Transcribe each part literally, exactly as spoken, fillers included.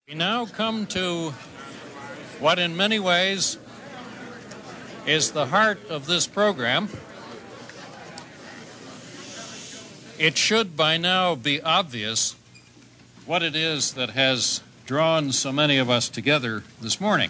We now come to what in many ways is the heart of this program. It should by now be obvious what it is that has drawn so many of us together this morning.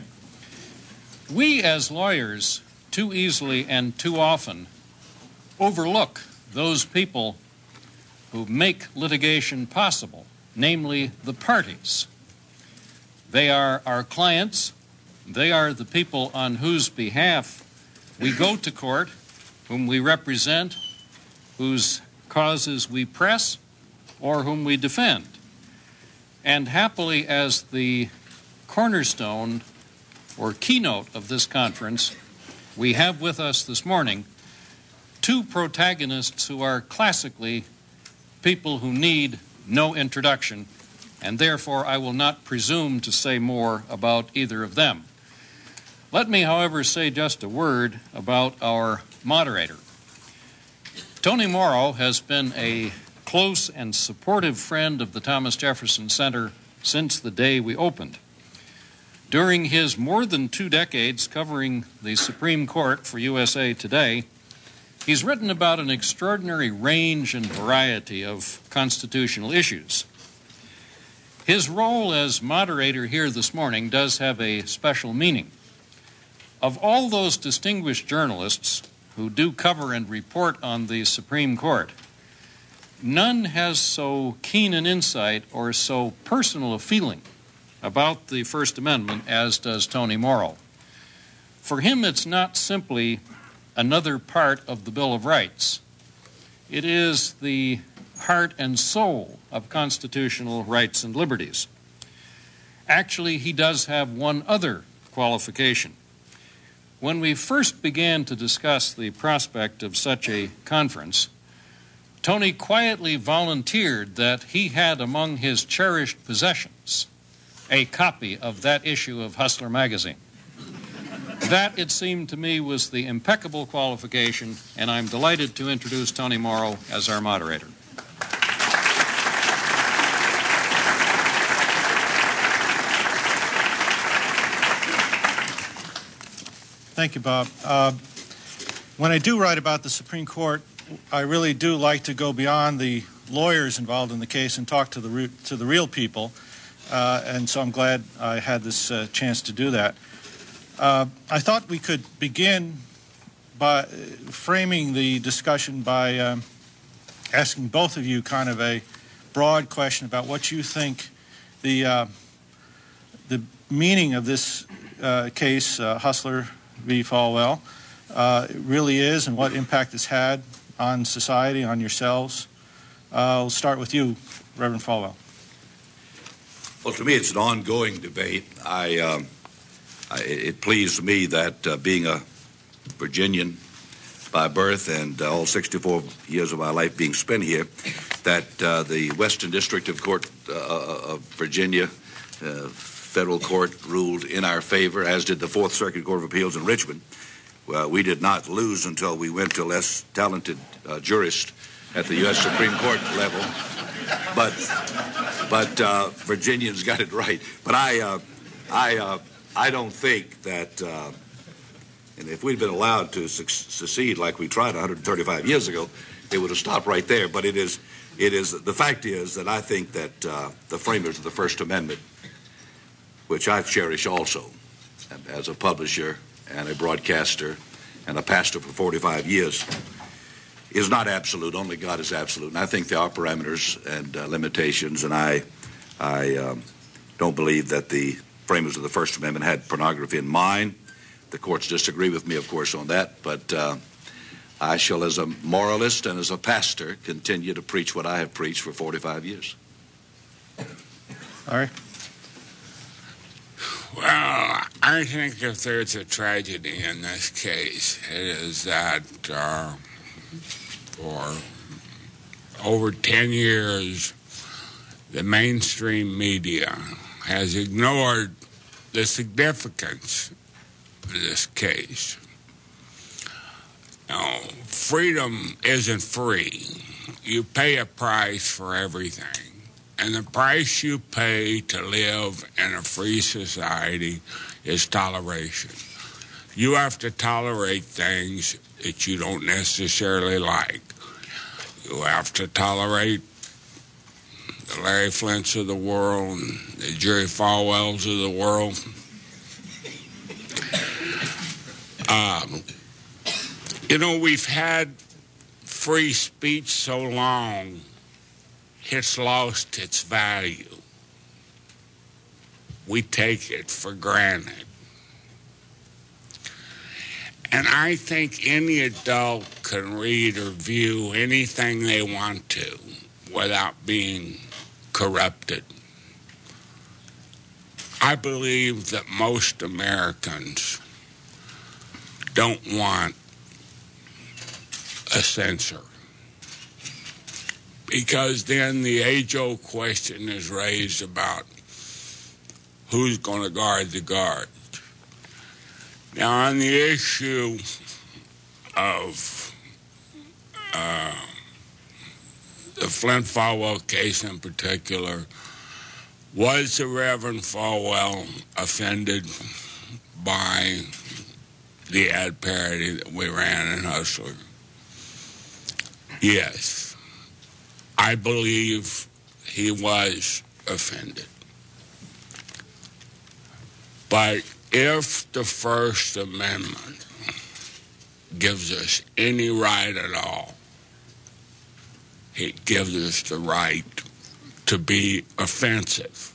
We as lawyers too easily and too often overlook those people who make litigation possible, namely the parties. They are our clients. They are the people on whose behalf we go to court, whom we represent, whose causes we press, or whom we defend. And happily, as the cornerstone or keynote of this conference, we have with us this morning two protagonists who are classically people who need no introduction, and therefore I will not presume to say more about either of them. Let me, however, say just a word about our moderator. Tony Morrow has been a close and supportive friend of the Thomas Jefferson Center since the day we opened. During his more than two decades covering the Supreme Court for U S A Today, he's written about an extraordinary range and variety of constitutional issues. His role as moderator here this morning does have a special meaning. Of all those distinguished journalists who do cover and report on the Supreme Court, none has so keen an insight or so personal a feeling about the First Amendment as does Tony Morrow. For him, it's not simply another part of the Bill of Rights. It is the heart and soul of constitutional rights and liberties. Actually, he does have one other qualification. When we first began to discuss the prospect of such a conference, Tony quietly volunteered that he had among his cherished possessions a copy of that issue of Hustler magazine. That, it seemed to me, was the impeccable qualification, and I'm delighted to introduce Tony Morrow as our moderator. Thank you, Bob. Uh, when I do write about the Supreme Court, I really do like to go beyond the lawyers involved in the case and talk to the re- to the real people, uh, and so I'm glad I had this uh, chance to do that. Uh, I thought we could begin by framing the discussion by um, asking both of you kind of a broad question about what you think the uh, the meaning of this uh, case, uh, Hustler v. Falwell, uh, really is, and what impact it's had on society, on yourselves. Uh, we'll start with you, Reverend Falwell. Well, to me, it's an ongoing debate. I, um, I it pleased me that uh, being a Virginian by birth and uh, all sixty-four years of my life being spent here, that uh, the Western District of Court uh, of Virginia uh, Federal Court ruled in our favor, as did the Fourth Circuit Court of Appeals in Richmond. Well, we did not lose until we went to a less talented uh, jurist at the U S Supreme Court level. But but uh, Virginians got it right. But I uh, I uh, I don't think that, uh, and if we'd been allowed to su- succeed like we tried one hundred thirty-five years ago, it would have stopped right there. But it is it is the fact is that I think that uh, the framers of the First Amendment, which I cherish also as a publisher and a broadcaster and a pastor for forty-five years, is not absolute. Only God is absolute. And I think there are parameters and uh, limitations, and I I um, don't believe that the framers of the First Amendment had pornography in mind. The courts disagree with me, of course, on that, but uh, I shall, as a moralist and as a pastor, continue to preach what I have preached for forty-five years. All right. Well, I think if there's a tragedy in this case, it is that uh, for over ten years, the mainstream media has ignored the significance of this case. Now, freedom isn't free. You pay a price for everything. And the price you pay to live in a free society is toleration. You have to tolerate things that you don't necessarily like. You have to tolerate the Larry Flints of the world and the Jerry Falwells of the world. Um, you know, we've had free speech so long, it's lost its value. We take it for granted. And I think any adult can read or view anything they want to without being corrupted. I believe that most Americans don't want a censor, because then the age-old question is raised about who's going to guard the guards. Now, on the issue of uh, the Flint Falwell case in particular, was the Reverend Falwell offended by the ad parody that we ran in Hustler? Yes. I believe he was offended. But if the First Amendment gives us any right at all, it gives us the right to be offensive.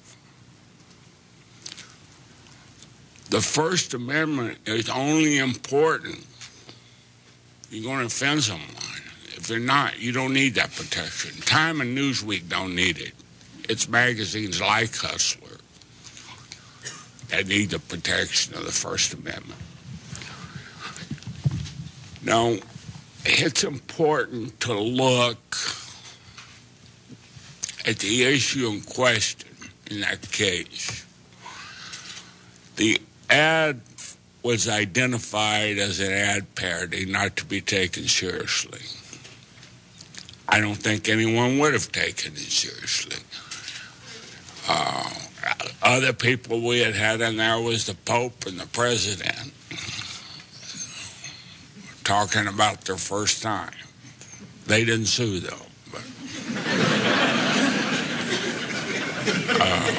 The First Amendment is only important if you're going to offend someone. If they're not, you don't need that protection. Time and Newsweek don't need it. It's magazines like Hustler that need the protection of the First Amendment. Now, it's important to look at the issue in question in that case. The ad was identified as an ad parody, not to be taken seriously. I don't think anyone would have taken it seriously. Uh, other people we had had in there was the Pope and the President talking about their first time. They didn't sue, though. But, uh,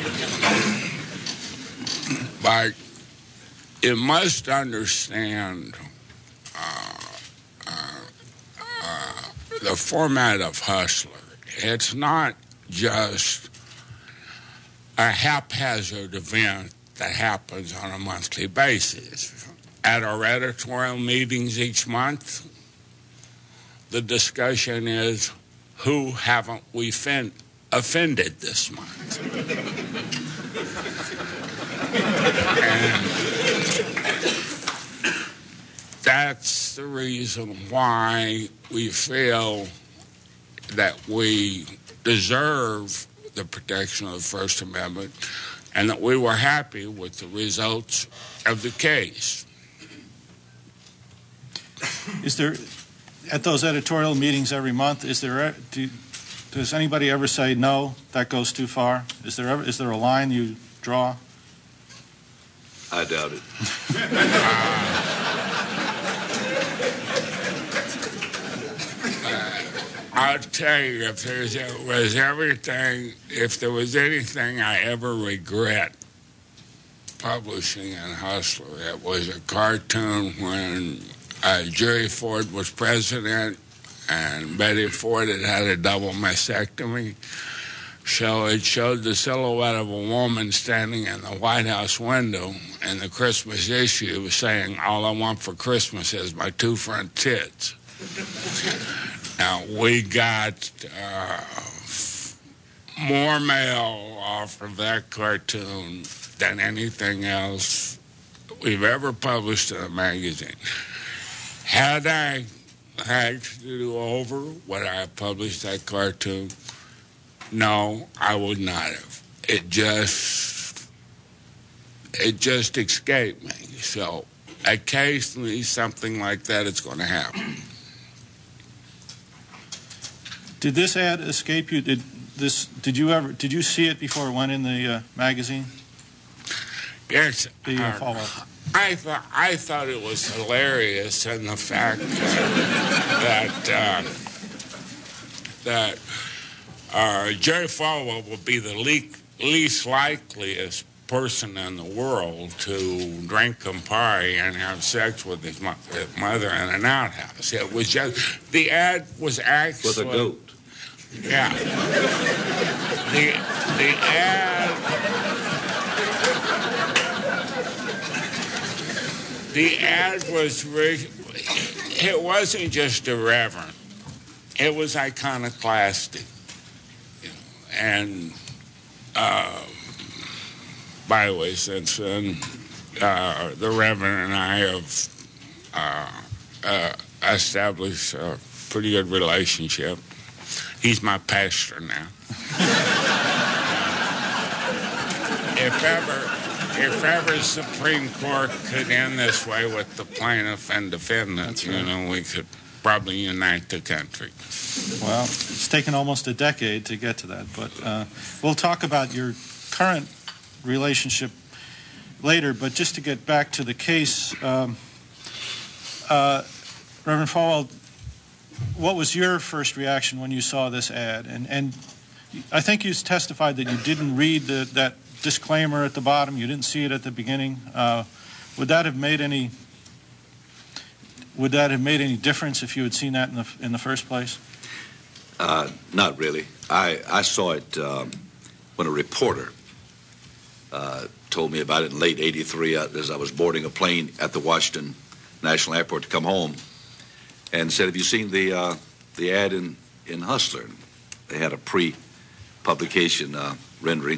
but you must understand uh, uh, uh, the format of Hustler. It's not just a haphazard event that happens on a monthly basis. At our editorial meetings each month, the discussion is, who haven't we fin- offended this month? And that's the reason why we feel that we deserve the protection of the First Amendment and that we were happy with the results of the case. Is there, at those editorial meetings every month, is there, do, does anybody ever say, no, that goes too far? Is there ever, is there a line you draw? I doubt it. I'll tell you, if there's was everything, if there was anything I ever regret publishing in Hustler, it was a cartoon when uh, Jerry Ford was president and Betty Ford had had a double mastectomy. So it showed the silhouette of a woman standing in the White House window, and the Christmas issue was saying, all I want for Christmas is my two front tits. Now, we got uh, more mail off of that cartoon than anything else we've ever published in a magazine. Had I had to do over, would I have published that cartoon? No, I would not have. It just, it just escaped me. So occasionally something like that is going to happen. Did this ad escape you? Did this, did you ever, did you see it before it went in the uh, magazine? Yes. The uh, uh, follow-up. I thought I thought it was hilarious, and the fact that uh, that uh, Jerry Falwell will be the le- least likeliest person in the world to drink Campari and have sex with his, mo- his mother in an outhouse. It was just the ad was actually With a goat. Yeah. the the ad. The ad was, re- it wasn't just irreverent. It was iconoclastic. You know, and, uh, by the way, since then, uh, the Reverend and I have uh, uh, established a pretty good relationship. He's my pastor now. If ever... If ever Supreme Court could end this way with the plaintiff and defendant, right. you know, we could probably unite the country. Well, it's taken almost a decade to get to that, but uh, we'll talk about your current relationship later. But just to get back to the case, um, uh, Reverend Falwell, what was your first reaction when you saw this ad? And, and I think you testified that you didn't read the, that disclaimer at the bottom. You didn't see it at the beginning. Uh, would that have made any? Would that have made any difference if you had seen that in the in the first place? Uh, not really. I I saw it um, when a reporter uh, told me about it in late eighty-three uh, as I was boarding a plane at the Washington National Airport to come home, and said, "Have you seen the uh, the ad in in Hustler?" They had a pre-publication uh, rendering.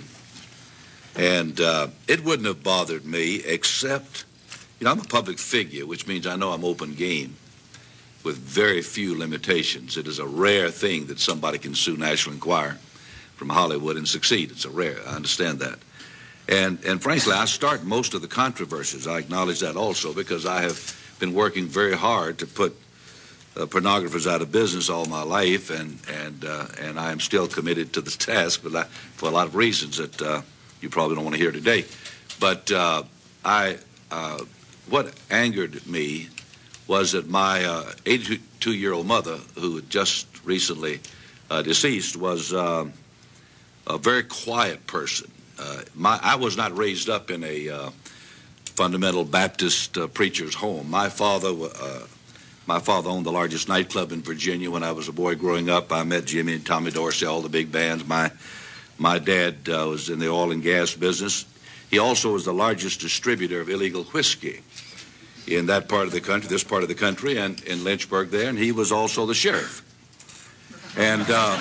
And uh, it wouldn't have bothered me except, you know, I'm a public figure, which means I know I'm open game with very few limitations. It is a rare thing that somebody can sue National Enquirer from Hollywood and succeed. It's a rare, I understand that. And, and frankly, I start most of the controversies. I acknowledge that also because I have been working very hard to put uh, pornographers out of business all my life, and, and, uh, and I am still committed to the task but I, for a lot of reasons that... Uh, you probably don't want to hear today. But uh, I, uh, what angered me was that my uh, eighty-two-year-old mother, who had just recently uh, deceased, was uh, a very quiet person. Uh, my, I was not raised up in a uh, fundamental Baptist uh, preacher's home. My father, uh, my father owned the largest nightclub in Virginia. When I was a boy growing up, I met Jimmy and Tommy Dorsey, all the big bands. My My dad uh, was in the oil and gas business. He also was the largest distributor of illegal whiskey in that part of the country, this part of the country, and in Lynchburg there, and he was also the sheriff. And uh,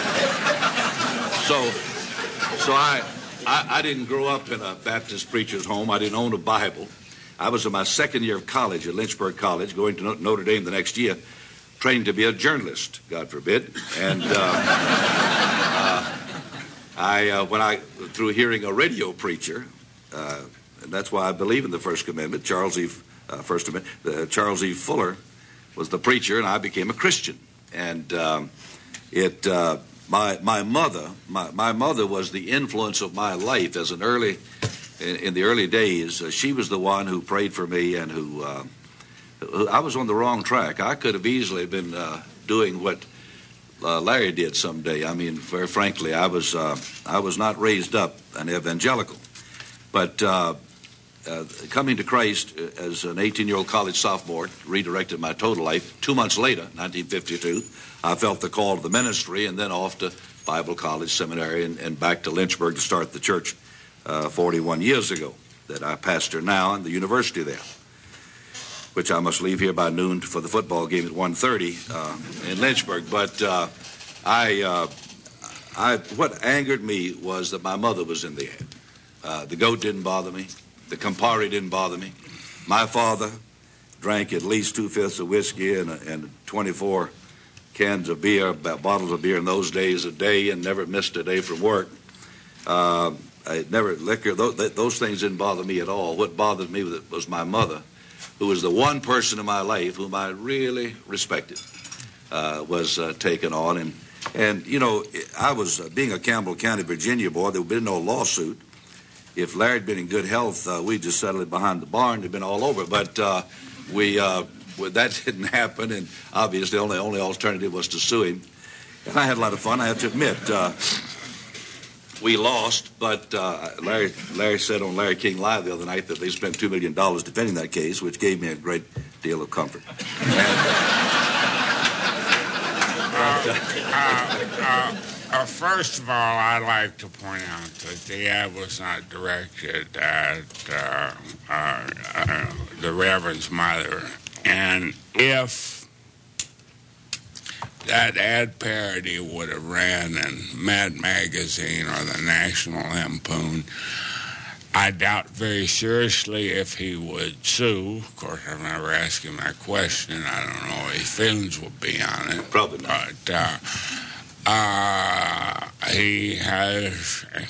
so so I, I I didn't grow up in a Baptist preacher's home. I didn't own a Bible. I was in my second year of college at Lynchburg College, going to Notre Dame the next year, trained to be a journalist, God forbid. And uh, uh, I, uh, when I, through hearing a radio preacher, uh, and that's why I believe in the First Amendment, Charles E. Uh, First Amendment, uh, Charles E. Fuller was the preacher, and I became a Christian. And um, it, uh, my my mother, my my mother was the influence of my life as an early, in, in the early days. Uh, she was the one who prayed for me, and who, uh, who I was on the wrong track. I could have easily been uh, doing what Uh, Larry did someday. I mean, very frankly, I was uh, I was not raised up an evangelical, but uh, uh, coming to Christ as an eighteen-year-old college sophomore redirected my total life. Two months later, nineteen fifty-two, I felt the call to the ministry, and then off to Bible college, seminary, and, and back to Lynchburg to start the church uh, forty-one years ago that I pastor now, and the university there, which I must leave here by noon for the football game at one thirty uh, in Lynchburg. But uh, I, uh, I, what angered me was that my mother was in the ad. Uh, the goat didn't bother me. The Campari didn't bother me. My father drank at least two-fifths of whiskey and, and twenty-four cans of beer, bottles of beer in those days a day, and never missed a day from work. Uh, I never liquor. Those, those things didn't bother me at all. What bothered me was my mother, who was the one person in my life whom I really respected, uh, was uh, taken on. And, And, you know, I was, uh, being a Campbell County, Virginia boy, there would have been no lawsuit. If Larry had been in good health, uh, we'd just settle it behind the barn. It'd been all over. But uh, we, uh, well, that didn't happen, and obviously the only, only alternative was to sue him. And I had a lot of fun, I have to admit. Uh, we lost, but uh, Larry, Larry said on Larry King Live the other night that they spent two million dollars defending that case, which gave me a great deal of comfort. And, uh, uh, uh, uh, first of all, I'd like to point out that the ad was not directed at uh, uh, uh, the Reverend's mother. And if that ad parody would have ran in Mad Magazine or the National Lampoon, I doubt very seriously if he would sue. Of course, I've never asked him that question. I don't know what his feelings would be on it. Probably not. But uh, uh, he has a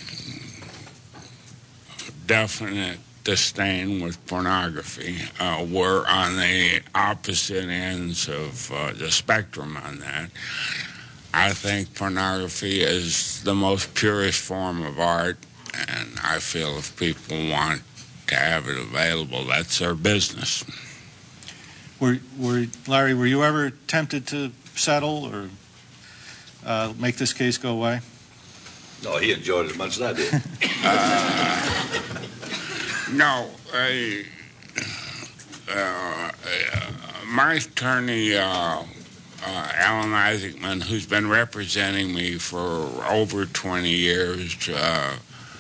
definite disdain with pornography. Uh, we're on the opposite ends of uh, the spectrum on that. I think pornography is the most purest form of art, and I feel if people want to have it available, that's their business. Were, were Larry, were you ever tempted to settle or uh, make this case go away? No, he enjoyed it as much as I did. uh, no, I, uh, uh, my attorney, uh, uh, Alan Isaacman, who's been representing me for over twenty years, uh,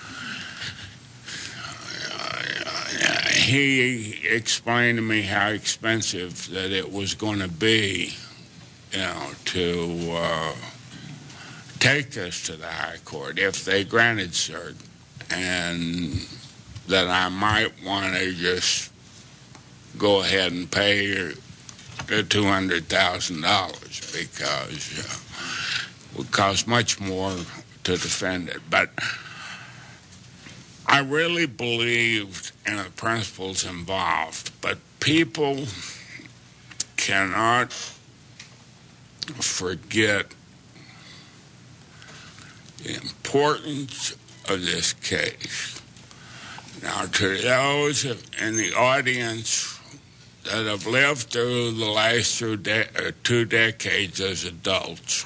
he explained to me how expensive that it was going to be, you know, to uh, take this to the High Court if they granted cert, and that I might want to just go ahead and pay the two hundred thousand dollars because uh, it would cost much more to defend it. But I really believed in the principles involved, but people cannot forget the importance of this case. Now, to those in the audience that have lived through the last two, de- two decades as adults,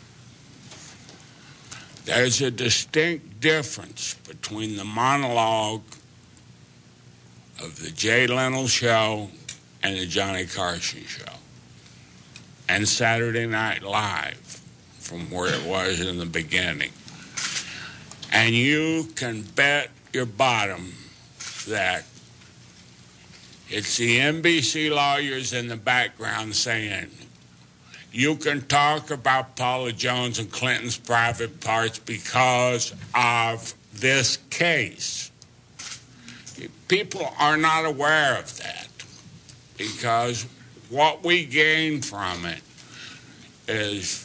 there's a distinct difference between the monologue of the Jay Leno Show and the Johnny Carson Show and Saturday Night Live from where it was in the beginning. And you can bet your bottom that it's the N B C lawyers in the background saying, you can talk about Paula Jones and Clinton's private parts because of this case. People are not aware of that because what we gain from it is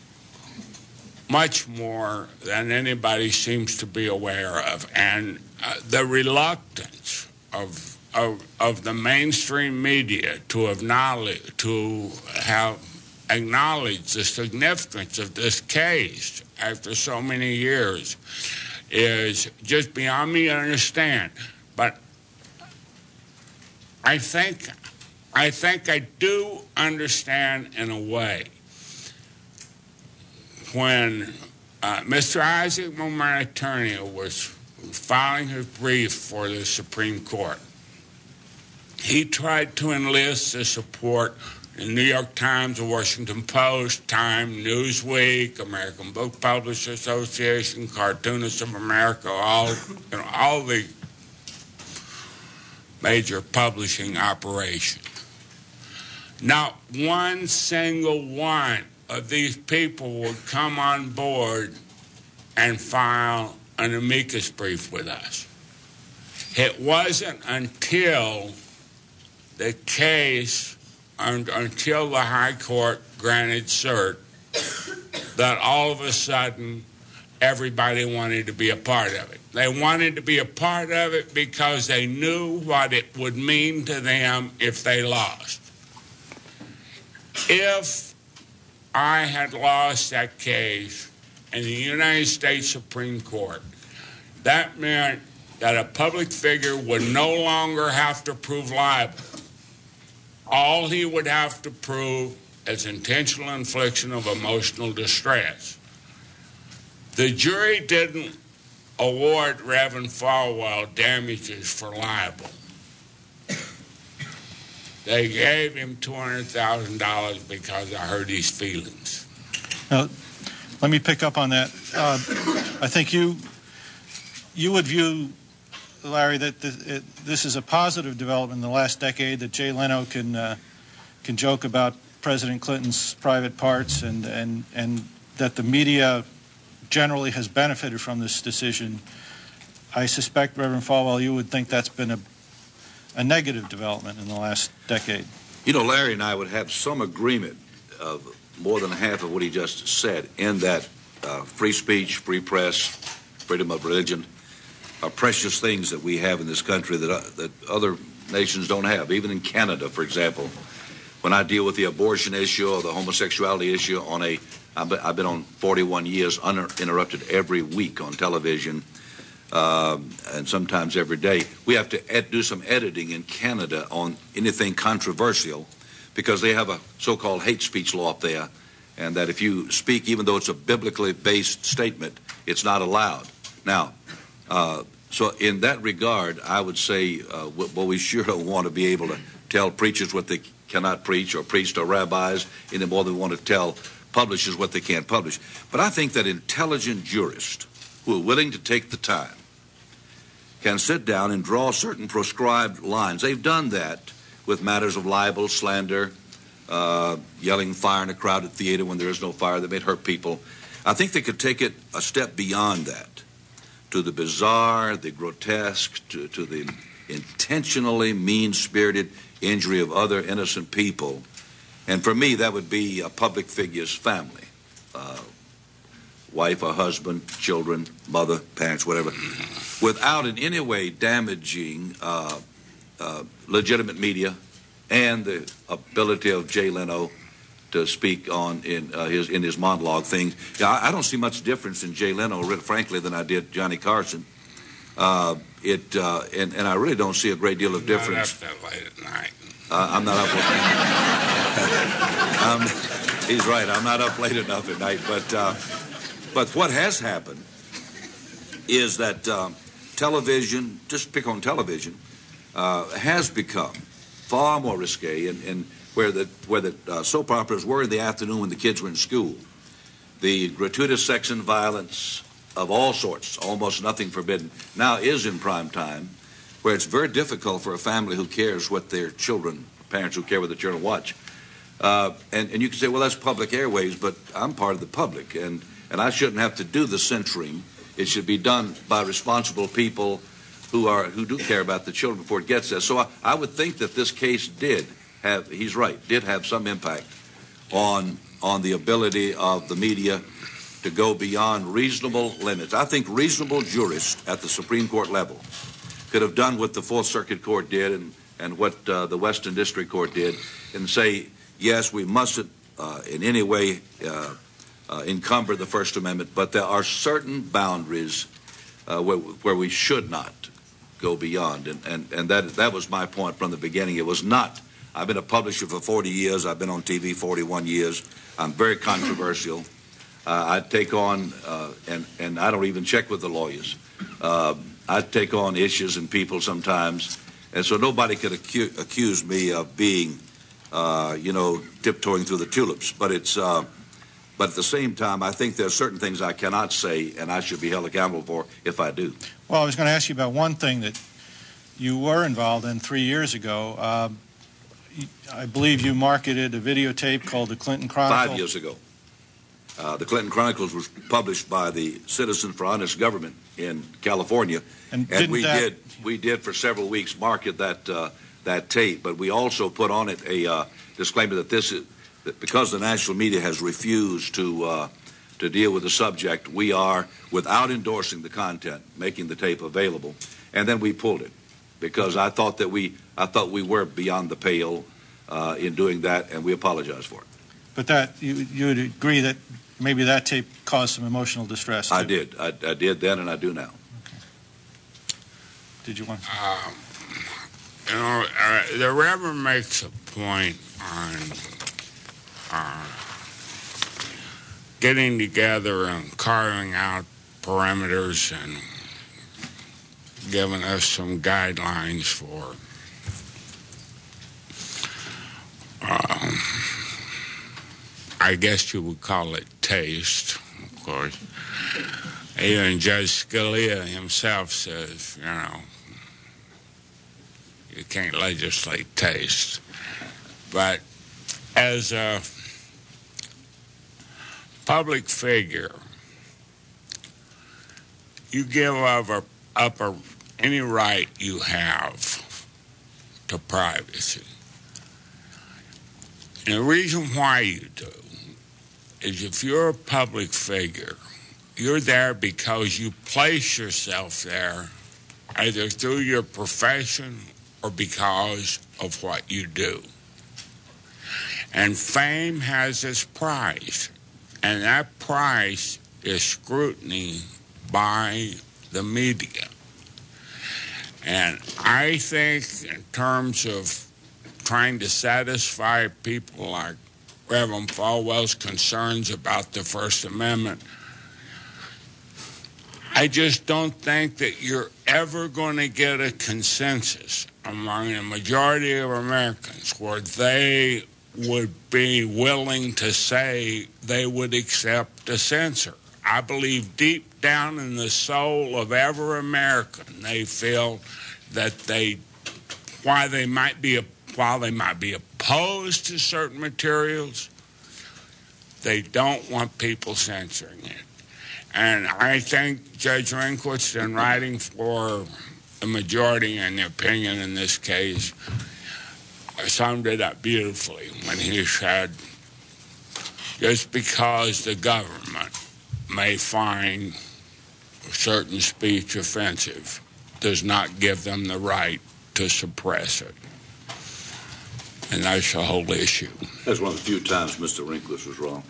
much more than anybody seems to be aware of. And uh, the reluctance of, of of the mainstream media to have knowledge, to have acknowledged the significance of this case after so many years is just beyond me to understand. But I think I think I do understand in a way. When uh, Mister Isaacman, my attorney, was filing his brief for the Supreme Court, he tried to enlist the support in the New York Times, the Washington Post, Time, Newsweek, American Book Publishers Association, Cartoonists of America, all, you know, all the major publishing operations. Not one single one of these people would come on board and file an amicus brief with us. It wasn't until the case, until the High Court granted cert, that all of a sudden everybody wanted to be a part of it. They wanted to be a part of it because they knew what it would mean to them if they lost. If I had lost that case in the United States Supreme Court, that meant that a public figure would no longer have to prove liable. All he would have to prove is intentional infliction of emotional distress. The jury didn't award Reverend Falwell damages for libel. They gave him two hundred thousand dollars because I hurt his feelings. Now, let me pick up on that. Uh, I think you you would view, Larry, that this, it, this is a positive development in the last decade, that Jay Leno can uh, can joke about President Clinton's private parts, and, and, and that the media generally has benefited from this decision. I suspect, Reverend Falwell, you would think that's been a, a negative development in the last decade. You know, Larry and I would have some agreement of more than half of what he just said, in that uh, free speech, free press, freedom of religion are precious things that we have in this country that, uh, that other nations don't have. Even in Canada, for example, when I deal with the abortion issue or the homosexuality issue on a, I've been, I've been on forty-one years uninterrupted every week on television, um, and sometimes every day. We have to ed- do some editing in Canada on anything controversial, because they have a so-called hate speech law up there, and that if you speak, even though it's a biblically based statement, it's not allowed. Now, uh, so in that regard, I would say, uh, well, we sure don't want to be able to tell preachers what they cannot preach, or priests or rabbis, any more than we want to tell publishers what they can't publish. But I think that intelligent jurists who are willing to take the time can sit down and draw certain proscribed lines. They've done that with matters of libel, slander, uh, yelling fire in a crowded theater when there is no fire that may hurt people. I think they could take it a step beyond that, to the bizarre, the grotesque, to, to the intentionally mean-spirited injury of other innocent people. And for me, that would be a public figure's family, uh, wife or husband, children, mother, parents, whatever, without in any way damaging uh, uh, legitimate media and the ability of Jay Leno to speak on in uh, his in his monologue things. Yeah, I, I don't see much difference in Jay Leno, frankly, than I did Johnny Carson. Uh, it uh, and, and I really don't see a great deal of difference. Not up that late at night. Uh, I'm not up late. um, he's right. I'm not up late enough at night. But uh, but what has happened is that um, television, just pick on television, uh, has become far more risque, and, and where the where the uh, soap operas were in the afternoon when the kids were in school. The gratuitous sex and violence of all sorts, almost nothing forbidden, now is in prime time, where it's very difficult for a family who cares what their children, parents who care what their children watch. Uh, and, and you can say, well, that's public airways, but I'm part of the public, and, and I shouldn't have to do the censoring. It should be done by responsible people who are who do care about the children before it gets there. So I, I would think that this case did have, he's right, did have some impact on on the ability of the media to go beyond reasonable limits. I think reasonable jurists at the Supreme Court level could have done what the Fourth Circuit Court did and, and what uh, the Western District Court did, and say, yes, we mustn't uh, in any way uh, uh, encumber the First Amendment, but there are certain boundaries uh, where, where we should not go beyond. And, and, and that, that was my point from the beginning. It was not, I've been a publisher for forty years, I've been on T V forty-one years, I'm very controversial. Uh, I take on, uh, and, and I don't even check with the lawyers. Uh, I take on issues and people sometimes, and so nobody could acu- accuse me of being, uh, you know, tiptoeing through the tulips. But it's, uh, but at the same time, I think there are certain things I cannot say, and I should be held accountable for if I do. Well, I was going to ask you about one thing that you were involved in three years ago. Uh, I believe you marketed a videotape called The Clinton Chronicle. Five years ago. Uh, the Clinton Chronicles was published by the Citizens for Honest Government in California, and, and we that... did we did for several weeks market that uh, that tape. But we also put on it a uh, disclaimer that this is that because the national media has refused to uh, to deal with the subject, we are, without endorsing the content, making the tape available. And then we pulled it because I thought that we I thought we were beyond the pale uh, in doing that, and we apologize for it. But that, you, you would agree that maybe that tape caused some emotional distress, too? I did. I, I did then, and I do now. Okay. Did you want to? Um, you know, uh, the Reverend makes a point on uh, getting together and carving out perimeters and giving us some guidelines for um, I guess you would call it taste, of course. Even Judge Scalia himself says, you know, you can't legislate taste. But as a public figure, you give up, a, up a, any right you have to privacy. And the reason why you do is if you're a public figure, you're there because you place yourself there either through your profession or because of what you do. And fame has its price, and that price is scrutiny by the media. And I think in terms of trying to satisfy people like Reverend Falwell's concerns about the First Amendment, I just don't think that you're ever going to get a consensus among the majority of Americans where they would be willing to say they would accept a censor. I believe deep down in the soul of every American, they feel that they, why they might be, while they might be opposed to certain materials, they don't want people censoring it. And I think Judge Rehnquist, in writing for the majority in the opinion in this case, summed it up beautifully when he said, just because the government may find certain speech offensive does not give them the right to suppress it. And that's the whole issue. That's one of the few times Mister Rehnquist was wrong.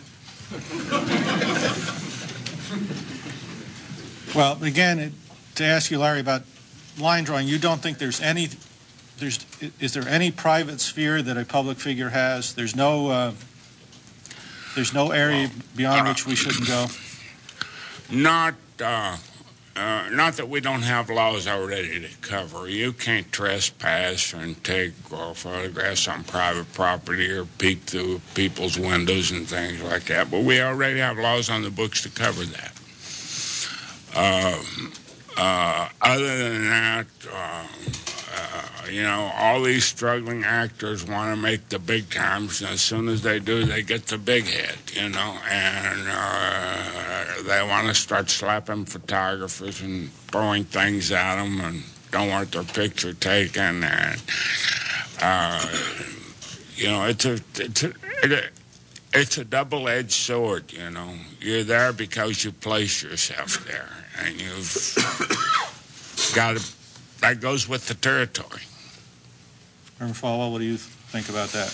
Well, again, it, to ask you, Larry, about line drawing, you don't think there's any, there's, is there any private sphere that a public figure has? There's no, uh, there's no area beyond which we shouldn't go? Not, uh, uh, not that we don't have laws already to cover. You can't trespass and take or photographs on private property or peek through people's windows and things like that. But we already have laws on the books to cover that. Uh, uh, other than that, uh, uh, you know, all these struggling actors want to make the big times, and as soon as they do, they get the big head, you know, and uh, they want to start slapping photographers and throwing things at them and don't want their picture taken, and, uh, you know, it's a, it's a, it, it's a double-edged sword, you know. You're there because you place yourself there. And you've got to, that goes with the territory. Reverend Falwell, what do you think about that?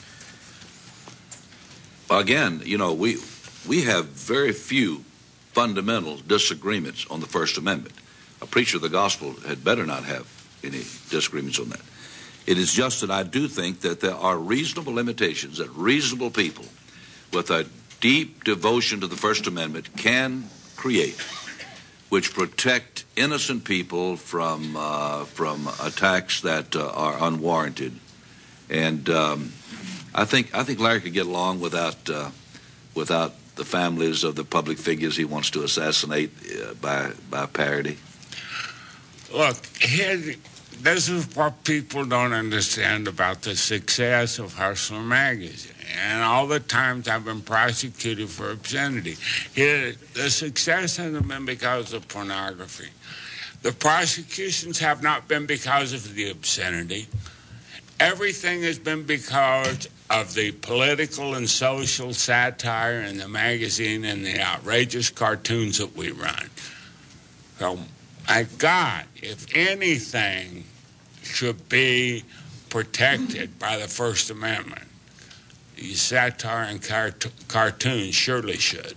Again, you know, we we have very few fundamental disagreements on the First Amendment. A preacher of the gospel had better not have any disagreements on that. It is just that I do think that there are reasonable limitations that reasonable people with a deep devotion to the First Amendment can create, which protect innocent people from uh, from attacks that uh, are unwarranted. And um, I think I think Larry could get along without uh, without the families of the public figures he wants to assassinate uh, by by parody. Look, here, this is what people don't understand about the success of Hustler magazine and all the times I've been prosecuted for obscenity. Here, the success hasn't been because of pornography. The prosecutions have not been because of the obscenity. Everything has been because of the political and social satire in the magazine and the outrageous cartoons that we run. So, my God, if anything should be protected by the First Amendment, satire and cart- cartoons surely should.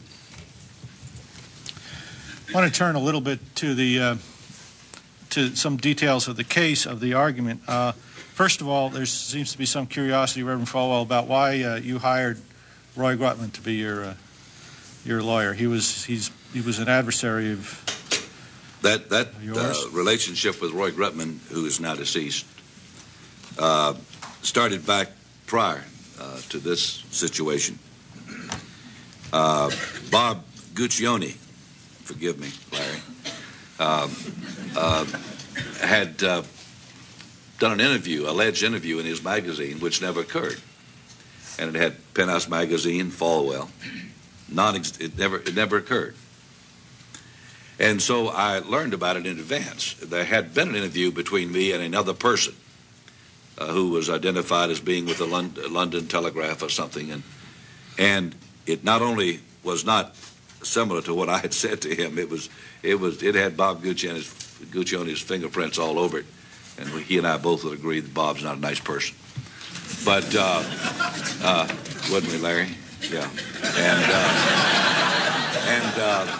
I want to turn a little bit to the uh, to some details of the case, of the argument. Uh, first of all, there seems to be some curiosity, Reverend Falwell, about why uh, you hired Roy Grutman to be your uh, your lawyer. He was he's he was an adversary of that that yours. Uh, relationship with Roy Grutman, who is now deceased, uh, started back prior uh, to this situation. Uh, Bob Guccione, forgive me, Larry, uh, uh, had uh, done an interview, alleged interview in his magazine, which never occurred. And it had Penthouse Magazine, Falwell. Non, it never, it never occurred. And so I learned about it in advance. There had been an interview between me and another person uh, who was identified as being with the London, London Telegraph or something, and and it not only was not similar to what I had said to him, it was it was it had Bob Guccione's Guccione's fingerprints all over it, and he and I both would agree that Bob's not a nice person. But uh, uh, wouldn't we, Larry? Yeah, and uh, and. Uh,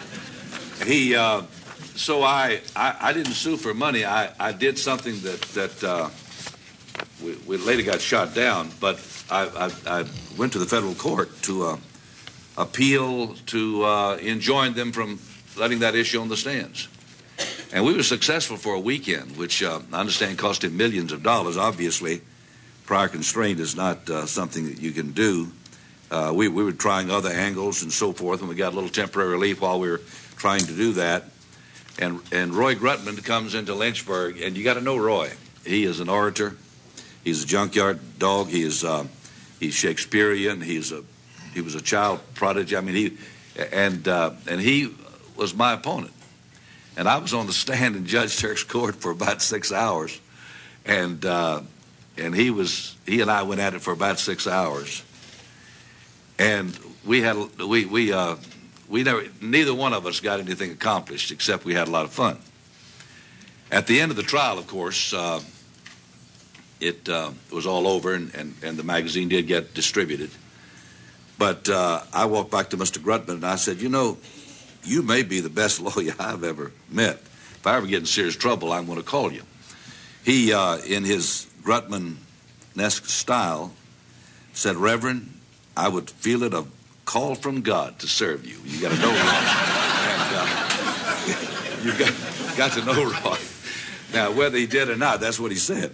He, uh, so I, I, I didn't sue for money. I, I did something that, that uh, we, we later got shot down, but I, I, I went to the federal court to uh, appeal to uh, enjoin them from letting that issue on the stands. And we were successful for a weekend, which uh, I understand cost him millions of dollars. Obviously, prior constraint is not uh, something that you can do. Uh, we, we were trying other angles and so forth, and we got a little temporary relief while we were trying to do that. And and Roy Grutman comes into Lynchburg, and you got to know Roy. He is an orator. He's a junkyard dog. He is uh, he's Shakespearean. He's a he was a child prodigy. I mean, he and uh, and he was my opponent. And I was on the stand in Judge Turk's court for about six hours, and uh, and he was he and I went at it for about six hours. And we had we we uh, we never neither one of us got anything accomplished, except we had a lot of fun. At the end of the trial, of course, uh, it uh, was all over, and, and, and the magazine did get distributed. But uh, I walked back to Mister Grutman and I said, you know, you may be the best lawyer I've ever met. If I ever get in serious trouble, I'm going to call you. He, uh, in his Grutman-esque style, said, Reverend, I would feel it a call from God to serve you. You got to know Roy. And, uh, you got, got to know Roy. Now, whether he did or not, that's what he said.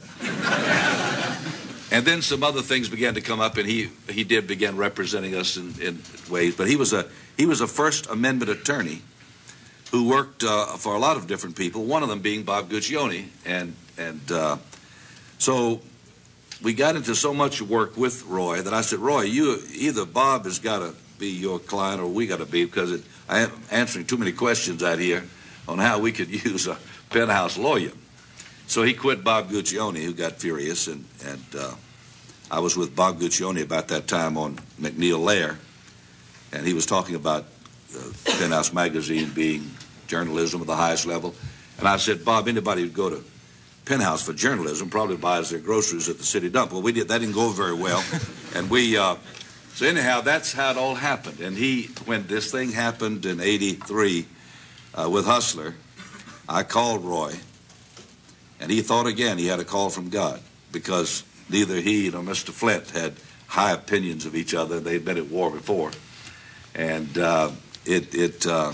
And then some other things began to come up, and he, he did begin representing us in, in ways. But he was a he was a First Amendment attorney who worked uh, for a lot of different people. One of them being Bob Guccione, and and uh, so. We got into so much work with Roy that I said, Roy, you either Bob has got to be your client or we got to be, because it, I am answering too many questions out here on how we could use a penthouse lawyer. So he quit Bob Guccione, who got furious, and, and uh, I was with Bob Guccione about that time on McNeil Lair, and he was talking about uh, Penthouse Magazine being journalism at the highest level. And I said, Bob, anybody would go to Penthouse for journalism probably buys their groceries at the city dump. Well, we did that didn't go very well, and we uh, so anyhow that's how it all happened. And he, when this thing happened in eighty-three uh, with Hustler, I called Roy, and he thought again he had a call from God, because neither he nor Mister Flint had high opinions of each other. They'd been at war before, and uh, it it uh,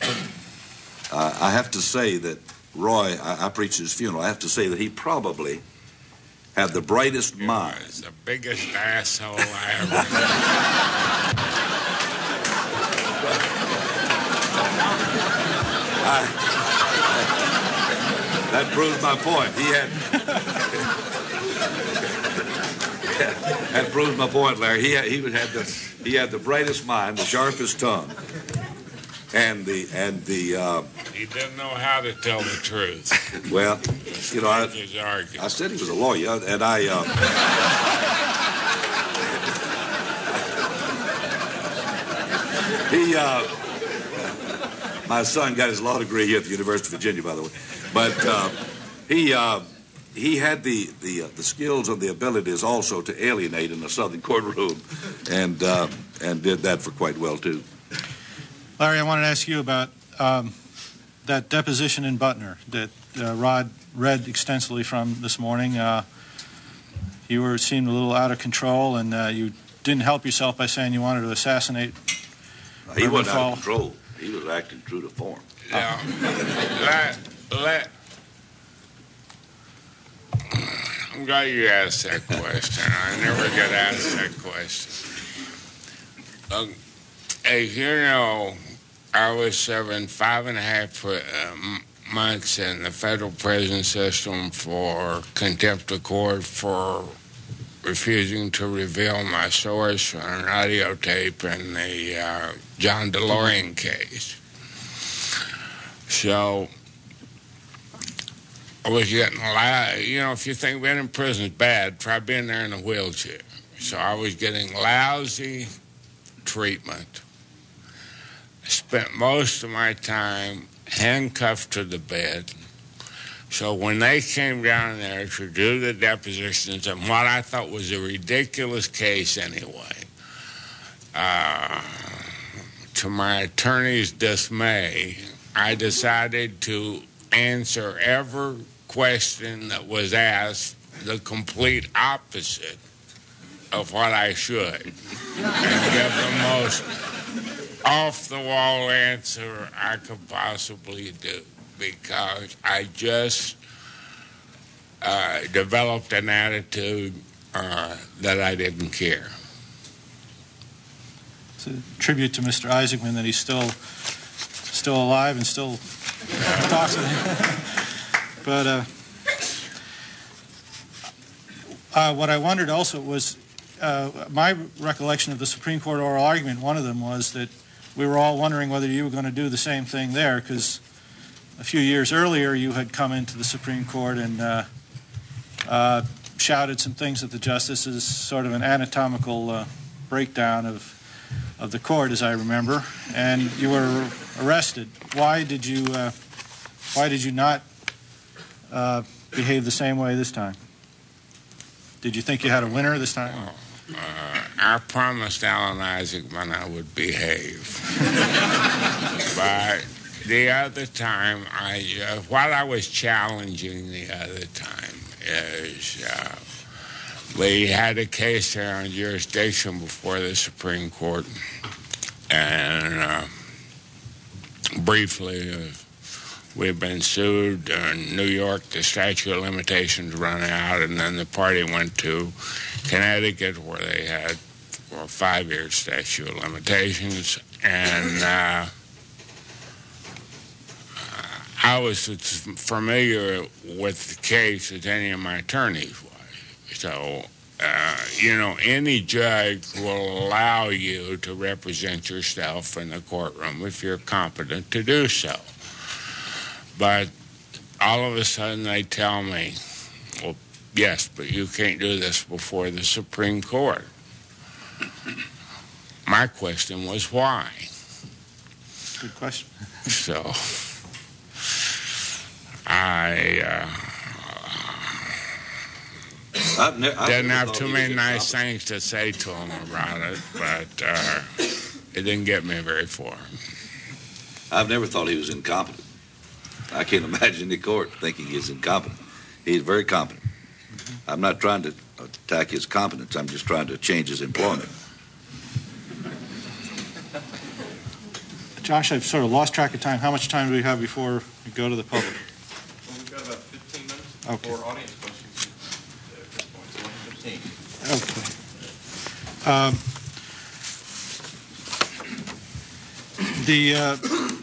uh, I have to say that Roy, I, I preached his funeral. I have to say that he probably had the brightest mind. He was the biggest asshole I ever I, that proves my point. He had. That proves my point, Larry. He had, he had the he had the brightest mind, the sharpest tongue, and the and the. Uh, He didn't know how to tell the truth. Well, you know, I, I said he was a lawyer, and I. Uh, he, uh, my son got his law degree here at the University of Virginia, by the way, but uh, he, uh, he had the the, uh, the skills and the abilities also to alienate in the Southern courtroom, and uh, and did that for quite well too. Larry, I wanted to ask you about um, that deposition in Butner that uh, Rod read extensively from this morning. Uh, you were seemed a little out of control, and uh, you didn't help yourself by saying you wanted to assassinate. Uh, he wasn't out of control. He was acting true to form. Yeah. let, let, I'm glad you asked that question. I never get asked that question. Um, as you know, I was serving five and a half uh, months in the federal prison system for contempt of court for refusing to reveal my source on an audio tape in the uh, John DeLorean case. So I was getting loud. You know, if you think being in prison is bad, try being there in a wheelchair. So I was getting lousy treatment. I spent most of my time handcuffed to the bed. So when they came down there to do the depositions in what I thought was a ridiculous case anyway, uh, to my attorney's dismay, I decided to answer every question that was asked the complete opposite of what I should, and give the most off-the-wall answer I could possibly do, because I just uh, developed an attitude uh, that I didn't care. It's a tribute to Mister Isaacman that he's still still alive and still talks. But uh, uh, what I wondered also was, uh, my recollection of the Supreme Court oral argument, one of them was that we were all wondering whether you were going to do the same thing there, because a few years earlier you had come into the Supreme Court and uh, uh, shouted some things at the justices, sort of an anatomical uh, breakdown of of the court, as I remember, and you were arrested. Why did you uh, why did you not uh, behave the same way this time? Did you think you had a winner this time? Oh, uh, I promised Alan Isaacman I would behave. But the other time, I uh, what I was challenging the other time is uh, we had a case there on jurisdiction before the Supreme Court, and uh, briefly, uh, we've been sued in New York. The statute of limitations run out, and then the party went to Connecticut, where they had well, a five-year statute of limitations, and uh, I was as familiar with the case as any of my attorneys was. So, uh, you know, any judge will allow you to represent yourself in the courtroom if you're competent to do so. But all of a sudden they tell me, well, yes, but you can't do this before the Supreme Court. My question was why? Good question. So I uh, I've ne- I've didn't never have thought too he many was nice incompetent. things to say to him about it, but uh, it didn't get me very far. I've never thought he was incompetent. I can't imagine the court thinking he's incompetent. He's very competent. I'm not trying to attack his competence. I'm just trying to change his employment. Josh, I've sort of lost track of time. How much time do we have before we go to the public? Well, we've got about fifteen minutes Okay. for audience questions at this point, so fifteen. Okay. Um, the uh,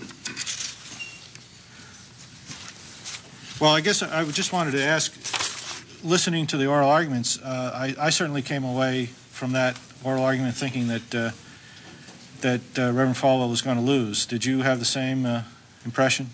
well, I guess I just wanted to ask. Listening to the oral arguments, uh, I, I certainly came away from that oral argument thinking that uh, that uh, Reverend Falwell was going to lose. Did you have the same uh, impression?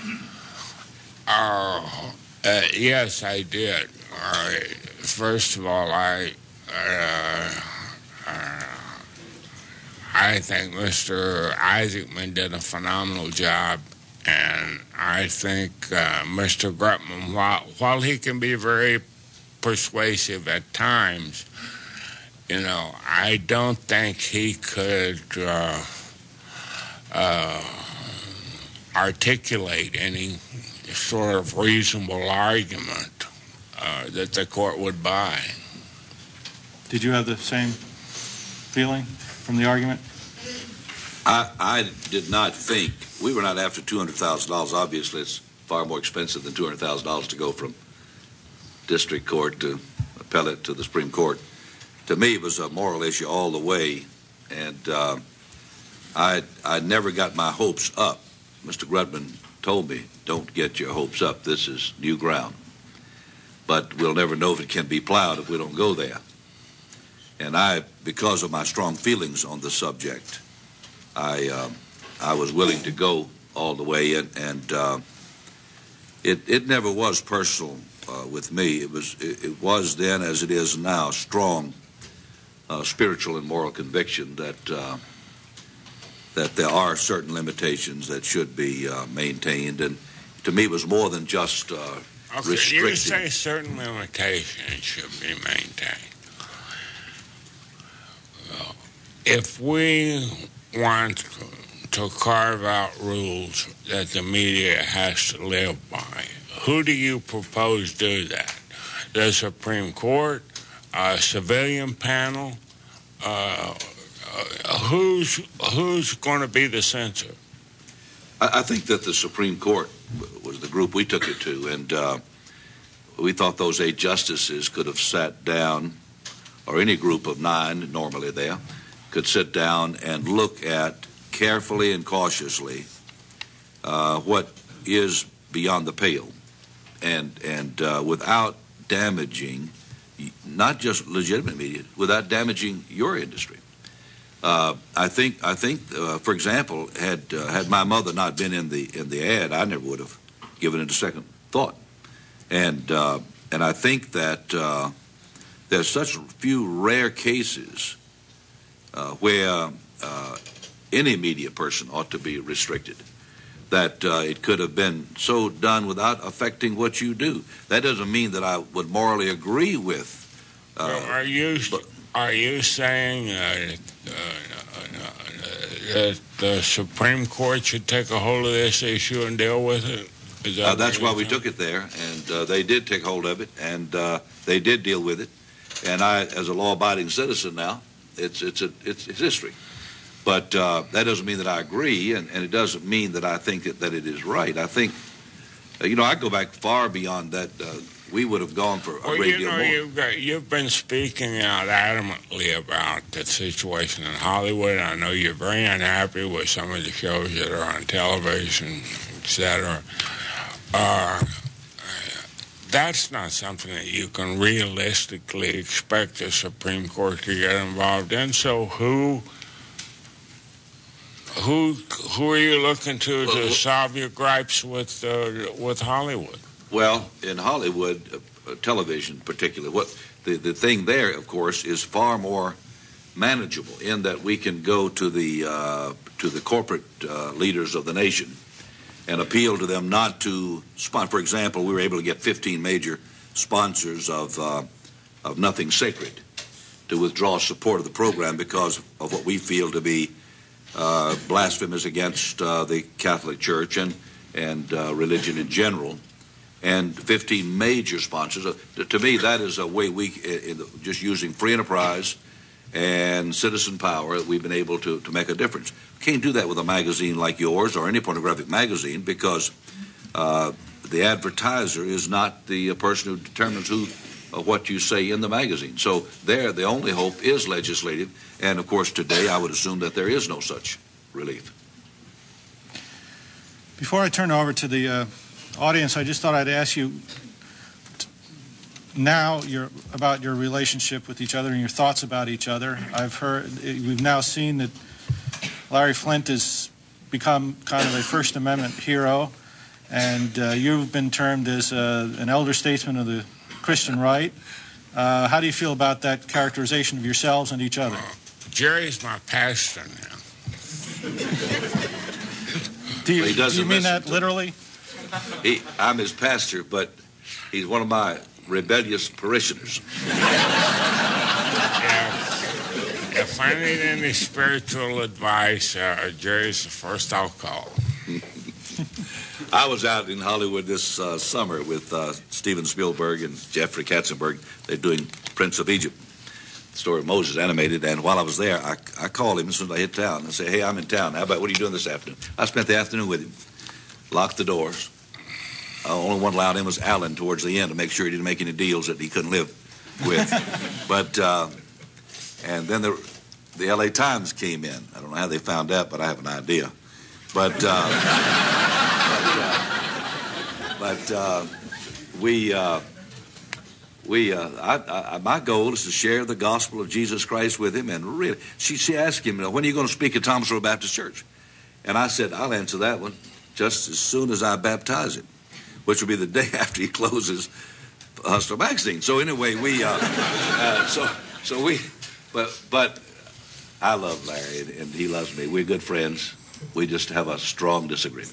Uh, uh, yes, I did. Uh, first of all, I uh, uh, I think Mister Isaacman did a phenomenal job And I think uh, Mister Grutman, while, while he can be very persuasive at times, you know, I don't think he could uh, uh, articulate any sort of reasonable argument uh, that the court would buy. Did you have the same feeling from the argument? I, I did not think, we were not after two hundred thousand dollars. Obviously, it's far more expensive than two hundred thousand dollars to go from district court to appellate to the Supreme Court. To me, it was a moral issue all the way, and uh, I, I never got my hopes up. Mister Grutman told me, don't get your hopes up. This is new ground. But we'll never know if it can be plowed if we don't go there. And I, because of my strong feelings on the subject, I uh, I was willing to go all the way in, and uh, it it never was personal uh, with me. It was it, it was then, as it is now, strong uh, spiritual and moral conviction that uh, that there are certain limitations that should be uh, maintained, and to me, it was more than just uh, okay, restricting. You say certain limitations should be maintained. Well, if we want to carve out rules that the media has to live by, who do you propose do that? The Supreme Court, a civilian panel? Uh, uh, who's who's going to be the censor? I, I think that the Supreme Court was the group we took it to, and uh, we thought those eight justices could have sat down, or any group of nine normally there, could sit down and look at carefully and cautiously uh, what is beyond the pale, and and uh, without damaging not just legitimate media, without damaging your industry. Uh, I think I think uh, for example, had uh, had my mother not been in the in the ad, I never would have given it a second thought, and uh, and I think that uh, there's such few rare cases Uh, where uh, any media person ought to be restricted, that uh, it could have been so done without affecting what you do. That doesn't mean that I would morally agree with. Uh, so are you but, are you saying uh, uh, uh, that the Supreme Court should take a hold of this issue and deal with it? Is that uh, that's why we saying? took it there, and uh, they did take hold of it, and uh, they did deal with it. And I, as a law-abiding citizen now, It's it's a it's, it's history, but uh, that doesn't mean that I agree, and, and it doesn't mean that I think that, that it is right. I think, uh, you know, I go back far beyond that. Uh, we would have gone for a well, great you deal know, more. You've, got, you've been speaking out adamantly about the situation in Hollywood. I know you're very unhappy with some of the shows that are on television, et cetera. Uh, That's not something that you can realistically expect the Supreme Court to get involved in. So who who who are you looking to to well, solve your gripes with uh, with Hollywood? Well, in Hollywood, uh, television particularly, what the, the thing there, of course, is far more manageable in that we can go to the uh, to the corporate uh, leaders of the nation and appeal to them not to sponsor. For example, we were able to get fifteen major sponsors of uh, of Nothing Sacred to withdraw support of the program because of what we feel to be uh, blasphemous against uh, the Catholic Church and and uh, religion in general. And fifteen major sponsors. Uh, to me, that is a way we, in the, just using free enterprise and citizen power, we've been able to, to make a difference. Can't do that with a magazine like yours or any pornographic magazine because uh, the advertiser is not the uh, person who determines who uh, what you say in the magazine. So there, the only hope is legislative, and of course today I would assume that there is no such relief. Before I turn over to the uh, audience, I just thought I'd ask you t- now your, about your relationship with each other and your thoughts about each other. I've heard, we've now seen that Larry Flynt has become kind of a First Amendment hero, and uh, you've been termed as uh, an elder statesman of the Christian right. Uh, how do you feel about that characterization of yourselves and each other? Jerry's my pastor now. Do you, But he do doesn't you mean listen that to- literally? He, I'm his pastor, but he's one of my rebellious parishioners. If, if I need any spiritual advice, uh, Jerry's the first I'll call. I was out in Hollywood this uh, summer with uh, Steven Spielberg and Jeffrey Katzenberg. They're doing Prince of Egypt, the story of Moses animated. And while I was there, I, I called him as soon as I hit town and say, hey, I'm in town. How about, what are you doing this afternoon? I spent the afternoon with him, locked the doors. Uh, only one allowed in was Alan towards the end to make sure he didn't make any deals that he couldn't live with. But, uh, and then the, the L A Times came in. I don't know how they found out, but I have an idea. But, uh, but, uh, but uh, we, uh, we, uh, I, I, my goal is to share the gospel of Jesus Christ with him. And really, she, she asked him, when are you going to speak at Thomasville Baptist Church? And I said, I'll answer that one just as soon as I baptize him, which will be the day after he closes Hustler Magazine. So anyway, we, uh, uh, so, so we, but, but I love Larry and, and he loves me. We're good friends. We just have a strong disagreement.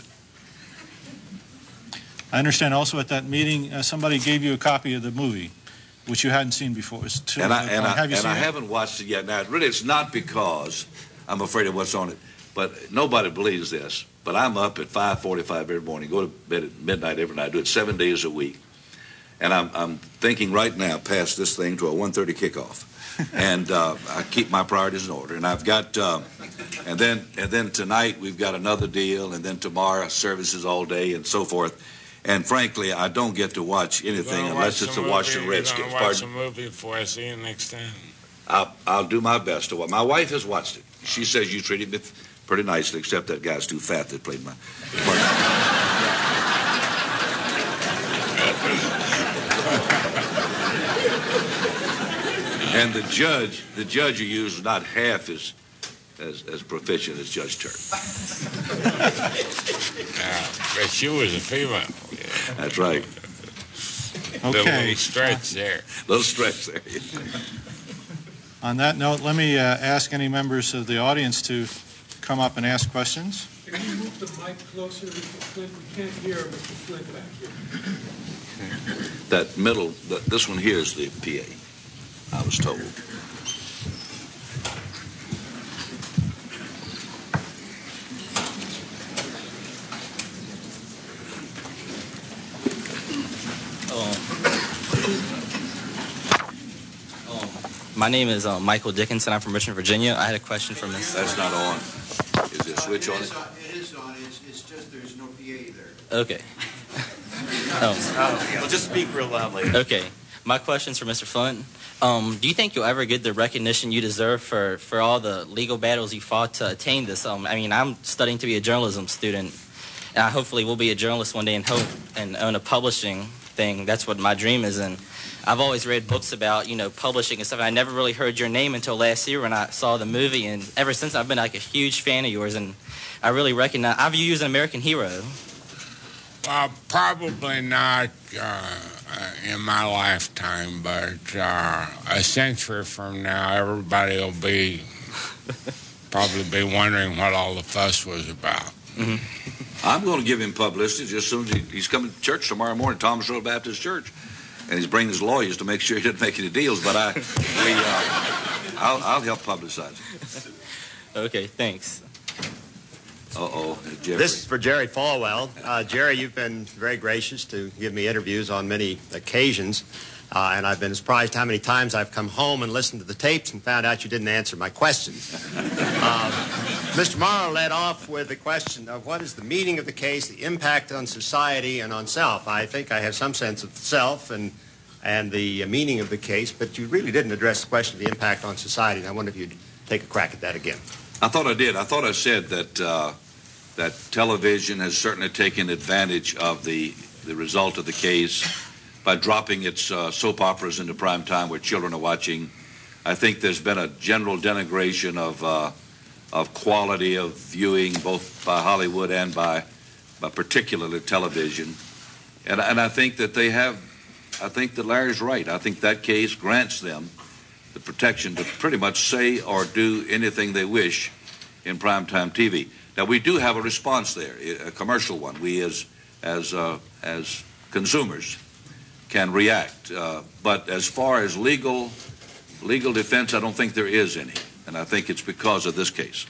I understand also at that meeting, uh, somebody gave you a copy of the movie, which you hadn't seen before. It's too, And I, and uh, I, have you and seen I it? haven't watched it yet. Now, really, it's not because I'm afraid of what's on it, but nobody believes this. But I'm up at five forty-five every morning, go to bed at midnight every night, do it seven days a week. And I'm, I'm thinking right now past this thing to a one thirty kickoff. And uh, I keep my priorities in order. And I've got, uh, and then and then tonight we've got another deal, and then tomorrow services all day and so forth. And frankly, I don't get to watch anything unless it's the Washington Redskins. You're going to watch a movie before I see you next time? I'll, I'll do my best to watch. My wife has watched it. She says you treated me pretty nicely, except that guy's too fat that played my part. And the judge, the judge you use is not half as as, as proficient as Judge Turk. Yeah, but she was a female. Yeah. That's right. The Okay. little stretch there. Little stretch there. On that note, let me uh, ask any members of the audience to come up and ask questions. Can you move the mic closer, Mister Flint? We can't hear Mister Flint back here. That middle, the, this one here is the P A, I was told. My name is uh, Michael Dickinson. I'm from Richmond, Virginia. I had a question for Miz That's not on. Is there a switch on it? It is on. It's, it's just there's no P A there. Okay. Oh, Oh, yeah. Well, just speak real loudly. okay. My question's for Mister Flint. Um, do you think you'll ever get the recognition you deserve for, for all the legal battles you fought to attain this? Um, I mean, I'm studying to be a journalism student, and I hopefully will be a journalist one day and hope and own a publishing thing. That's what my dream is. And I've always read books about, you know, publishing and stuff. And I never really heard your name until last year when I saw the movie. And ever since, I've been like a huge fan of yours. And I really recognize, I view you as an American hero. Well, probably not uh, in my lifetime, but uh, a century from now, everybody will be probably be wondering what all the fuss was about. Mm-hmm. I'm going to give him publicity just as soon as he, he's coming to church tomorrow morning, Thomasville Baptist Church. And he's bringing his lawyers to make sure he doesn't make any deals. But I, we, uh, I'll, I'll help publicize it. Okay, thanks. Uh-oh, Jeffrey. This is for Jerry Falwell. Uh, Jerry, you've been very gracious to give me interviews on many occasions, uh, and I've been surprised how many times I've come home and listened to the tapes and found out you didn't answer my questions. uh, Mister Morrow led off with the question of what is the meaning of the case, the impact on society and on self. I think I have some sense of self and and the meaning of the case, but you really didn't address the question of the impact on society, and I wonder if you'd take a crack at that again. I thought I did. I thought I said that uh, that television has certainly taken advantage of the, the result of the case by dropping its uh, soap operas into prime time where children are watching. I think there's been a general denigration of uh, of quality of viewing, both by Hollywood and by, by particularly television. And, and I think that they have, I think that Larry's right. I think that case grants them the protection to pretty much say or do anything they wish in primetime T V. Now, we do have a response there, a commercial one. We, as as uh, as consumers, can react. Uh, but as far as legal legal defense, I don't think there is any, and I think it's because of this case.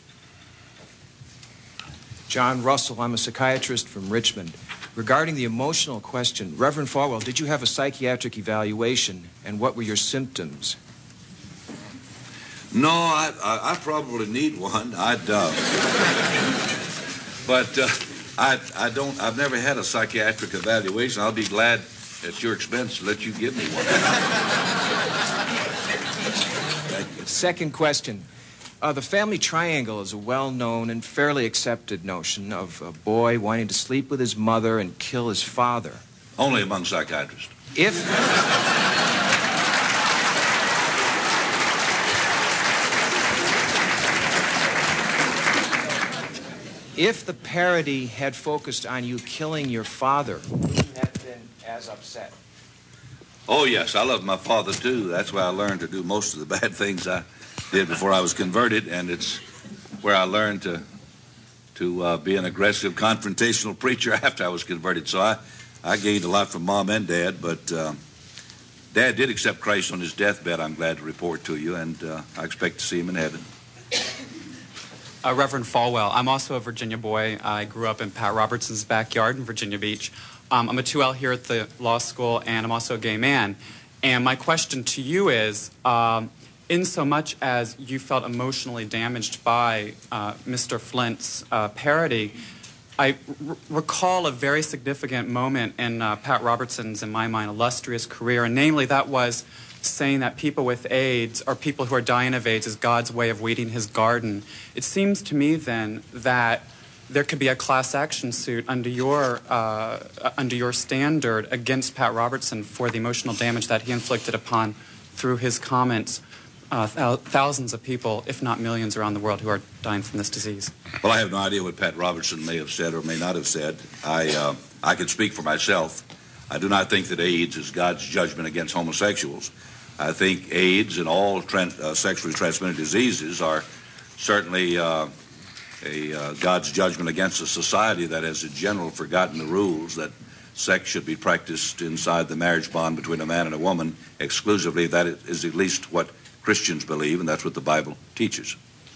John Russell, I'm a psychiatrist from Richmond. Regarding the emotional question, Reverend Falwell, did you have a psychiatric evaluation, and what were your symptoms? No, I, I, I probably need one. I'd, uh, but uh, I, I don't. I've never had a psychiatric evaluation. I'll be glad at your expense to let you give me one. Second question. Uh, the family triangle is a well-known and fairly accepted notion of a boy wanting to sleep with his mother and kill his father. Only among psychiatrists. If... If the parody had focused on you killing your father, would you have been as upset? Oh, yes, I love my father, too. That's where I learned to do most of the bad things I did before I was converted, and it's where I learned to to uh, be an aggressive, confrontational preacher after I was converted. So I, I gained a lot from Mom and Dad, but uh, Dad did accept Christ on his deathbed, I'm glad to report to you, and uh, I expect to see him in heaven. Uh, Reverend Falwell, I'm also a Virginia boy. I grew up in Pat Robertson's backyard in Virginia Beach. Um, I'm a two L here at the law school, and I'm also a gay man. And my question to you is, um, in so much as you felt emotionally damaged by uh, Mister Flint's uh, parody, I r- recall a very significant moment in uh, Pat Robertson's, in my mind, illustrious career, and namely that was saying that people with AIDS, or people who are dying of AIDS, is God's way of weeding his garden. It seems to me, then, that there could be a class action suit under your uh, under your standard against Pat Robertson for the emotional damage that he inflicted upon, through his comments, uh, th- thousands of people, if not millions, around the world who are dying from this disease. Well, I have no idea what Pat Robertson may have said or may not have said. I uh, I can speak for myself. I do not think that AIDS is God's judgment against homosexuals. I think AIDS and all trans- uh, sexually transmitted diseases are certainly uh, a uh, God's judgment against a society that has in general forgotten the rules that sex should be practiced inside the marriage bond between a man and a woman exclusively. That is at least what Christians believe, and that's what the Bible teaches.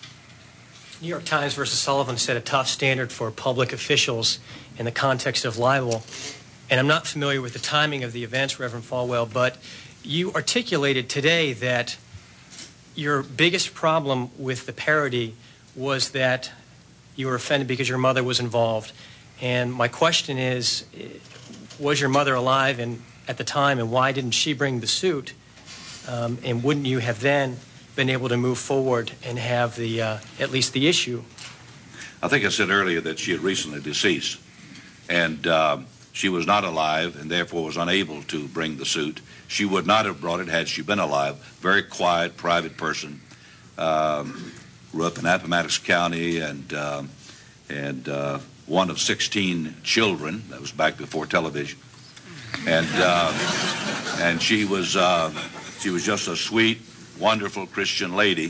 New York Times versus Sullivan set a tough standard for public officials in the context of libel. And I'm not familiar with the timing of the events, Reverend Falwell, but you articulated today that your biggest problem with the parody was that you were offended because your mother was involved. And my question is, was your mother alive and at the time, and why didn't she bring the suit? Um, and wouldn't you have then been able to move forward and have the uh, at least the issue? I think I said earlier that she had recently deceased, and uh, she was not alive and therefore was unable to bring the suit. She would not have brought it had she been alive. Very quiet, private person. Um, grew up in Appomattox County, and uh, and uh, one of sixteen children. That was back before television, and uh, and she was uh, she was just a sweet, wonderful Christian lady.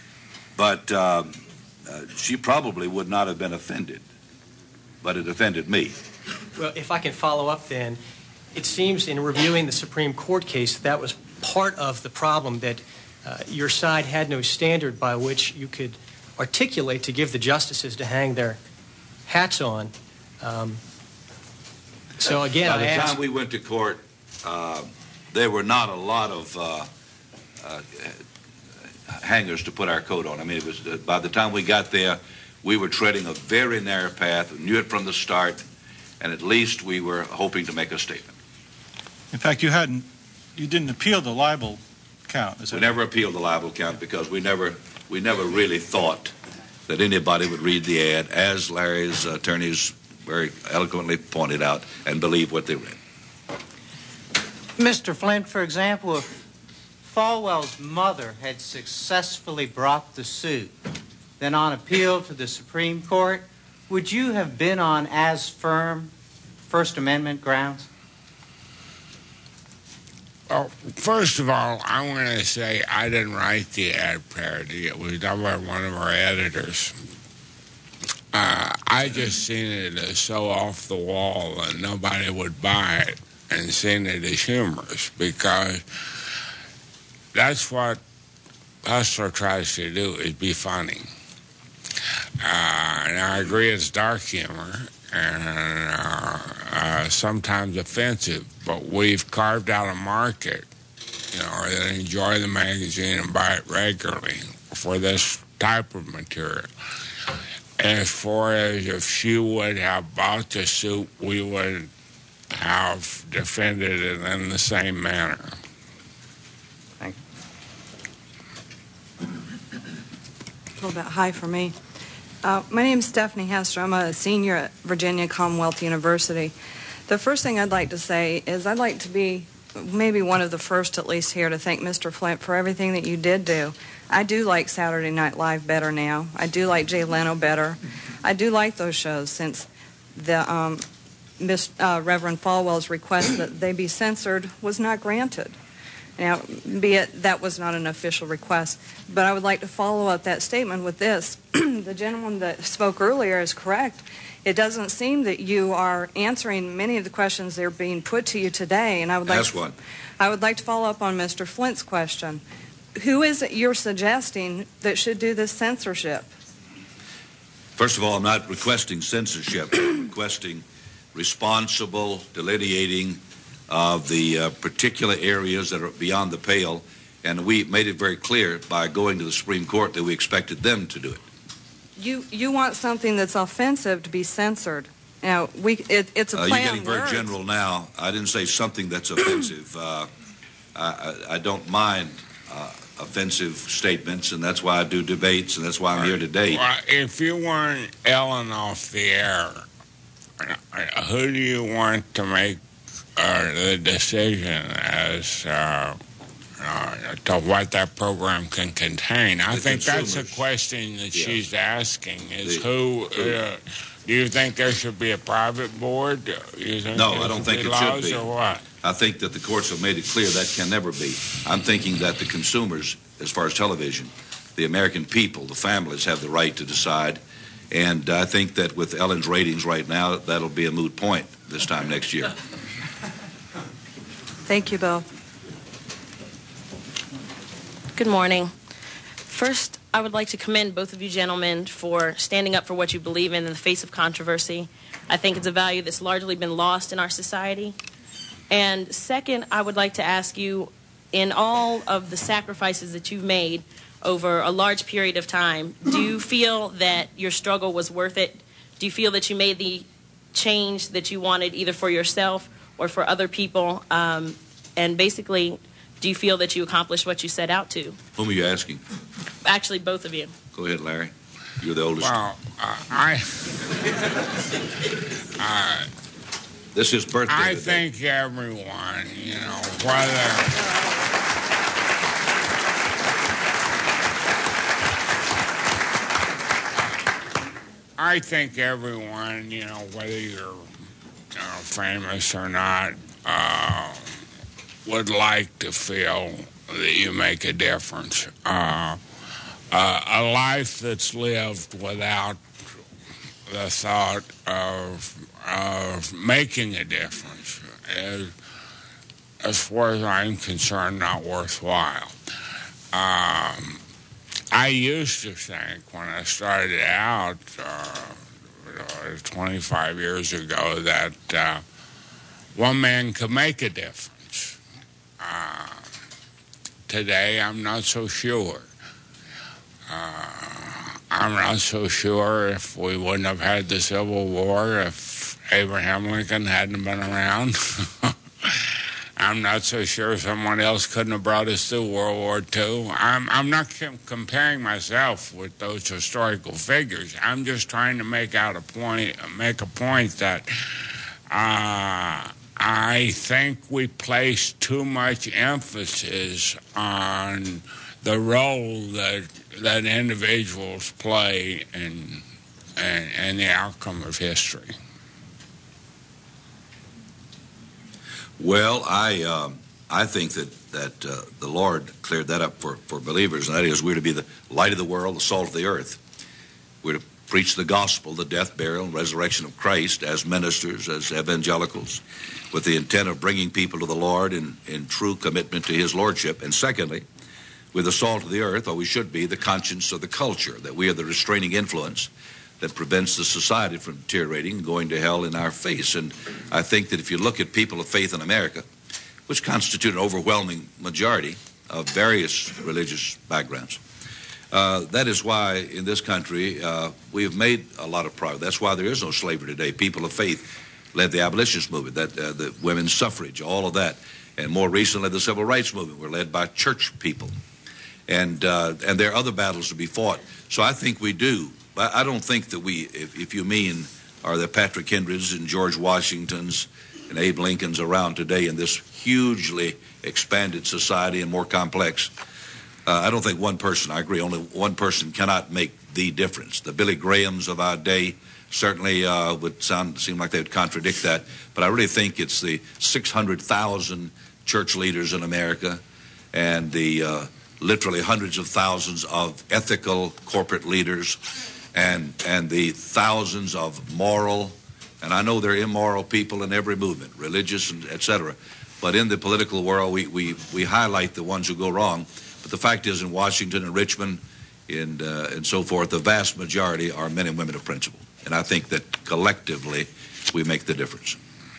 But uh, uh, she probably would not have been offended, but it offended me. Well, if I can follow up then, it seems in reviewing the Supreme Court case, that was part of the problem, that uh, your side had no standard by which you could articulate to give the justices to hang their hats on. Um, so again, By the I ask, time we went to court, uh, there were not a lot of uh, uh, hangers to put our coat on. I mean, it was uh, by the time we got there, we were treading a very narrow path. We knew it from the start, and at least we were hoping to make a statement. In fact, you hadn't, you didn't appeal the libel count. Is We that never appealed the libel count because we never, we never really thought that anybody would read the ad, as Larry's attorneys very eloquently pointed out, and believe what they read. Mister Flint, for example, if Falwell's mother had successfully brought the suit, then on appeal to the Supreme Court, would you have been on as firm First Amendment grounds? Well, first of all, I want to say I didn't write the ad parody. It was done by one of our editors. Uh, I just seen it as so off the wall that nobody would buy it, and seen it as humorous, because that's what Hustler tries to do, is be funny. Uh, and I agree it's dark humor and uh, uh, sometimes offensive, but we've carved out a market, you know, that enjoy the magazine and buy it regularly for this type of material. As far as if she would have bought the suit, we would have defended it in the same manner. Thank you. A little bit high for me. Uh, my name is Stephanie Hester. I'm a senior at Virginia Commonwealth University. The first thing I'd like to say is I'd like to be maybe one of the first, at least here, to thank Mister Flint for everything that you did do. I do like Saturday Night Live better now. I do like Jay Leno better. I do like those shows since the um, Miss, uh, Reverend Falwell's request that they be censored was not granted. Now, be it that was not an official request, but I would like to follow up that statement with this. The gentleman that spoke earlier is correct. It doesn't seem that you are answering many of the questions that are being put to you today, and I would like Ask to, one. I would like to follow up on Mister Flint's question. Who is it you're suggesting that should do this censorship? First of all, I'm not requesting censorship. I'm requesting responsible delineating of the uh, particular areas that are beyond the pale, and we made it very clear by going to the Supreme Court that we expected them to do it. You you want something that's offensive to be censored. Now, we it, it's a Uh, play you're getting on very words. general now. I didn't say something that's offensive. Uh, I, I, I don't mind uh, offensive statements, and that's why I do debates, and that's why I'm here today. Well, if you want Ellen off the air, who do you want to make uh, the decision as uh, uh, to what that program can contain? I The think that's a consumers. question that Yeah. she's asking, is The- who... Uh, do you think there should be a private board? Do you think No, there I don't think be it should laws be. Or what? I think that the courts have made it clear that can never be. I'm thinking that the consumers, as far as television, the American people, the families have the right to decide. And I think that with Ellen's ratings right now, that'll be a moot point this time next year. Thank you, Bill. Good morning. First, I would like to commend both of you gentlemen for standing up for what you believe in in the face of controversy. I think it's a value that's largely been lost in our society. And second, I would like to ask you, in all of the sacrifices that you've made over a large period of time, do you feel that your struggle was worth it? Do you feel that you made the change that you wanted either for yourself or for other people? Um, and basically, do you feel that you accomplished what you set out to? Whom are you asking? Actually, both of you. Go ahead, Larry. You're the oldest. Well, uh, I... uh, This is birthday I today. think everyone, you know, whether... I think everyone, you know, whether you're you know, famous or not, uh, would like to feel that you make a difference. Uh, uh, a life that's lived without the thought of, of making a difference is, as far as I'm concerned, not worthwhile. Um, I used to think when I started out uh, twenty-five years ago that uh, one man could make a difference. Uh, today, I'm not so sure. Uh, I'm not so sure if we wouldn't have had the Civil War if Abraham Lincoln hadn't been around. I'm not so sure someone else couldn't have brought us through World War Two. I'm, I'm not com- comparing myself with those historical figures. I'm just trying to make out a point, make a point that uh, I think we place too much emphasis on the role that that individuals play in, in, in the outcome of history. Well, I um, I think that that uh, the Lord cleared that up for, for believers, and that is we're to be the light of the world, the salt of the earth. We're to preach the gospel, the death, burial, and resurrection of Christ as ministers, as evangelicals, with the intent of bringing people to the Lord in, in true commitment to his lordship. And secondly, we're the salt of the earth, or we should be, the conscience of the culture, that we are the restraining influence that prevents the society from deteriorating and going to hell in our face. And I think that if you look at people of faith in America, which constitute an overwhelming majority of various religious backgrounds, uh, that is why in this country uh, we have made a lot of progress. That's why there is no slavery today. People of faith led the abolitionist movement, that uh, the women's suffrage, all of that. And more recently, the civil rights movement were led by church people. And uh, and there are other battles to be fought. So I think we do. But I don't think that we, if, if you mean, are there Patrick Henrys and George Washingtons and Abe Lincolns around today in this hugely expanded society and more complex? Uh, I don't think one person, I agree, only one person cannot make the difference. The Billy Grahams of our day certainly uh, would sound seem like they would contradict that. But I really think it's the six hundred thousand church leaders in America and the uh, literally hundreds of thousands of ethical corporate leaders and and the thousands of moral, and I know there are immoral people in every movement, religious and et cetera, but in the political world we, we, we highlight the ones who go wrong. But the fact is, in Washington and Richmond and, uh, and so forth, the vast majority are men and women of principle. And I think that collectively we make the difference.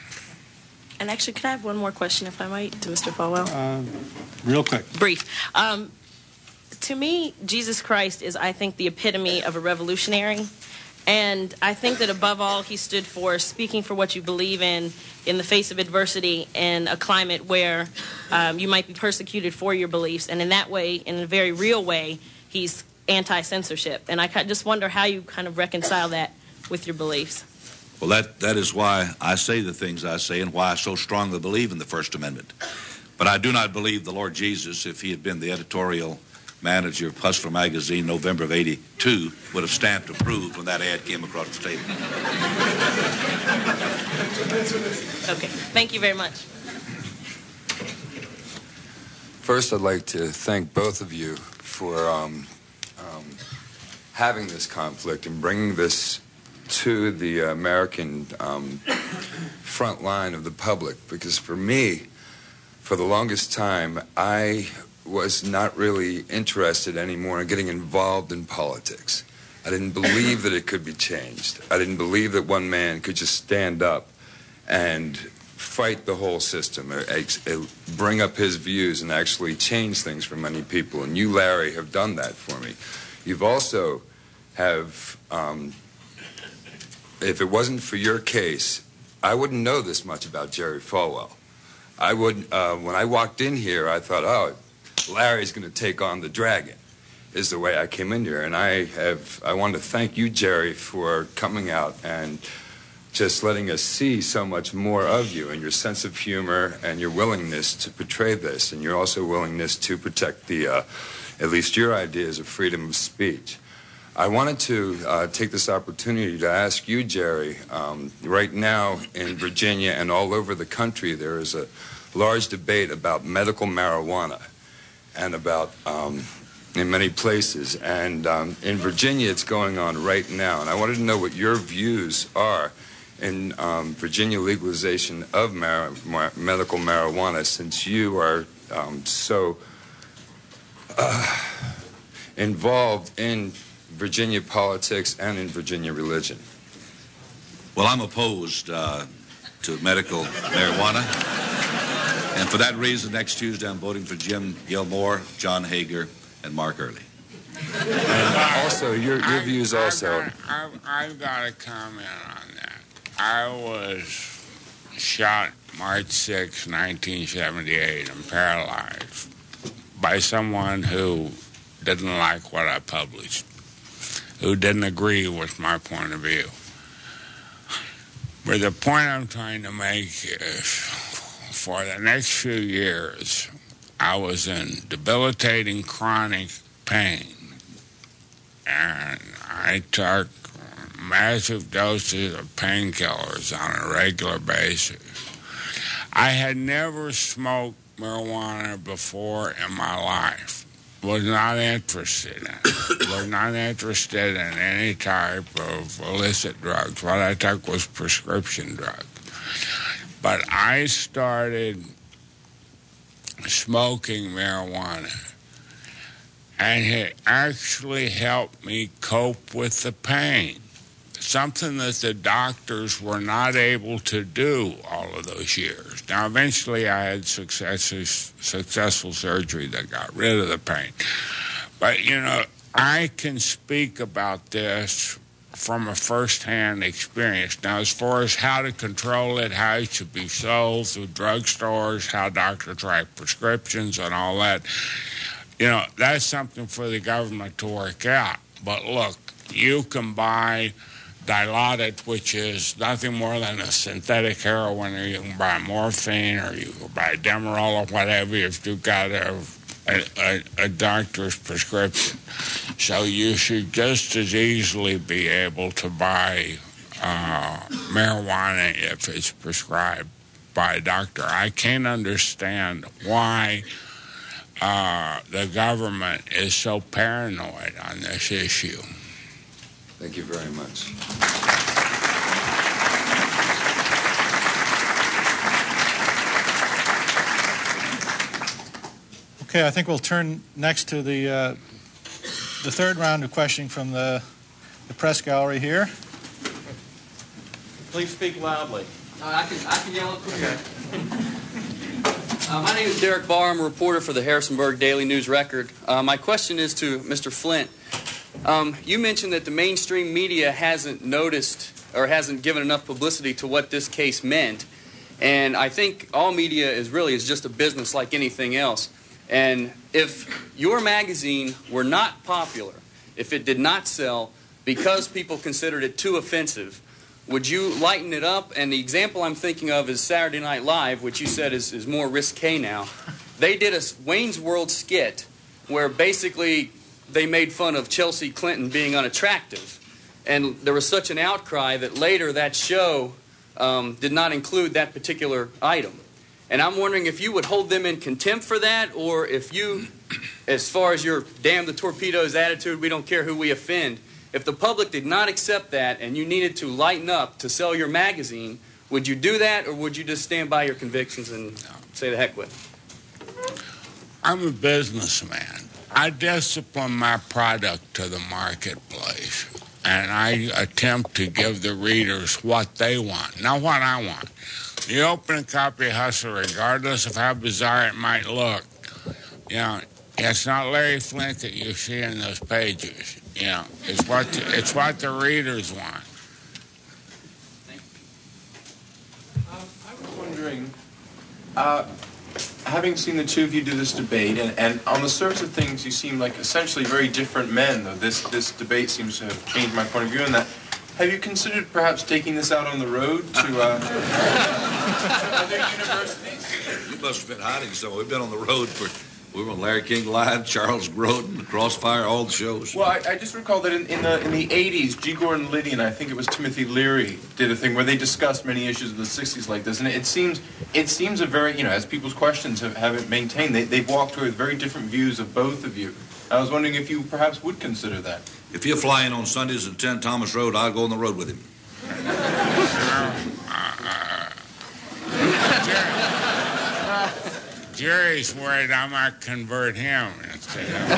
And actually, could I have one more question, if I might, to Mister Falwell? Uh, real quick. Brief. Um, to me, Jesus Christ is, I think, the epitome of a revolutionary. And I think that above all, he stood for speaking for what you believe in in the face of adversity in a climate where um, you might be persecuted for your beliefs. And in that way, in a very real way, he's anti-censorship. And I just wonder how you kind of reconcile that with your beliefs. Well, that, that is why I say the things I say and why I so strongly believe in the First Amendment. But I do not believe the Lord Jesus, if he had been the editorial manager of Hustler magazine November of eighty-two, would have stamped approved when that ad came across the table. Okay. Thank you very much. First, I'd like to thank both of you for um, um, having this conflict and bringing this to the American um, front line of the public, because for me, for the longest time, I was not really interested anymore in getting involved in politics. I didn't believe that it could be changed. I didn't believe that one man could just stand up and fight the whole system, or, or bring up his views and actually change things for many people. And you, Larry, have done that for me. You've also have, um, if it wasn't for your case, I wouldn't know this much about Jerry Falwell. I would, uh, when I walked in here, I thought, oh, Larry's going to take on the dragon, is the way I came in here. And I have, I want to thank you, Jerry, for coming out and just letting us see so much more of you and your sense of humor and your willingness to portray this, and your also willingness to protect the, uh, at least your ideas of freedom of speech. I wanted to uh, take this opportunity to ask you, Jerry, um, right now in Virginia and all over the country, there is a large debate about medical marijuana and about, um, in many places. And um, in Virginia, it's going on right now. And I wanted to know what your views are in um, Virginia legalization of mar mar medical marijuana, since you are um, so uh, involved in Virginia politics and in Virginia religion. Well, I'm opposed uh, to medical marijuana. And for that reason, next Tuesday, I'm voting for Jim Gilmore, John Hager, and Mark Earley. And also, your, your I, views I've also. Got, I've, I've got a comment on that. I was shot March sixth, nineteen seventy-eight, and paralyzed by someone who didn't like what I published, who didn't agree with my point of view. But the point I'm trying to make is, for the next few years, I was in debilitating chronic pain, and I took massive doses of painkillers on a regular basis. I had never smoked marijuana before in my life. was not interested in it, was not interested in any type of illicit drugs. What I took was prescription drugs. But I started smoking marijuana, and it actually helped me cope with the pain, something that the doctors were not able to do all of those years. Now, eventually I had success, successful surgery that got rid of the pain. But, you know, I can speak about this from a first-hand experience. Now, as far as how to control it, how it should be sold through drugstores, how doctors write prescriptions and all that, you know, that's something for the government to work out. But look, you can buy Dilaudid, which is nothing more than a synthetic heroin, or you can buy morphine, or you can buy Demerol, or whatever, if you've got a, a, a, a doctor's prescription. So you should just as easily be able to buy uh, marijuana if it's prescribed by a doctor. I can't understand why uh, the government is so paranoid on this issue. Thank you very much. Okay, I think we'll turn next to the uh, the third round of questioning from the, the press gallery here. Please speak loudly. Uh, I can I can yell up here. Uh, my name is Derek Barr. I'm a reporter for the Harrisonburg Daily News Record. Uh, my question is to Mister Flint. Um, you mentioned that the mainstream media hasn't noticed or hasn't given enough publicity to what this case meant. And I think all media is really is just a business like anything else. And if your magazine were not popular, if it did not sell because people considered it too offensive, would you lighten it up? And the example I'm thinking of is Saturday Night Live, which you said is, is more risque now. They did a Wayne's World skit where basically they made fun of Chelsea Clinton being unattractive. And there was such an outcry that later that show um, did not include that particular item. And I'm wondering if you would hold them in contempt for that, or if you, as far as your damn the torpedoes attitude, we don't care who we offend, if the public did not accept that and you needed to lighten up to sell your magazine, would you do that, or would you just stand by your convictions and say the heck with it? I'm a businessman. I discipline my product to the marketplace, and I attempt to give the readers what they want, not what I want. The opening copy hustle, regardless of how bizarre it might look, you know, it's not Larry Flint that you see in those pages. You know, it's what the, it's what the readers want. Um, I was wondering, uh, having seen the two of you do this debate, and, and on the surface of things, you seem like essentially very different men, though this, this debate seems to have changed my point of view in that. Have you considered perhaps taking this out on the road to uh, other universities? You must have been hiding somewhere. We've been on the road for, we were on Larry King Live, Charles Grodin, Crossfire, all the shows. Well, I, I just recall that in, in the in the eighties, G. Gordon Liddy and I think it was Timothy Leary did a thing where they discussed many issues of the sixties like this, and it seems it seems a very, you know, as people's questions have, have it maintained, they, they've walked through with very different views of both of you. I was wondering if you perhaps would consider that. If you're flying on Sundays at ten Thomas Road, I'll go on the road with him. Jerry, Jerry's worried I might convert him instead of...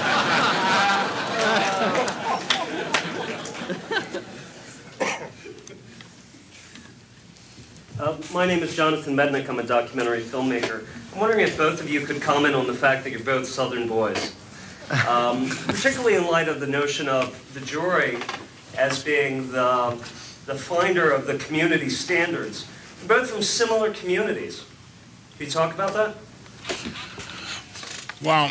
Uh, my name is Jonathan Mednick. I'm a documentary filmmaker. I'm wondering if both of you could comment on the fact that you're both Southern boys. Um, particularly in light of the notion of the jury as being the, the finder of the community standards. You're both from similar communities. Can you talk about that? Well,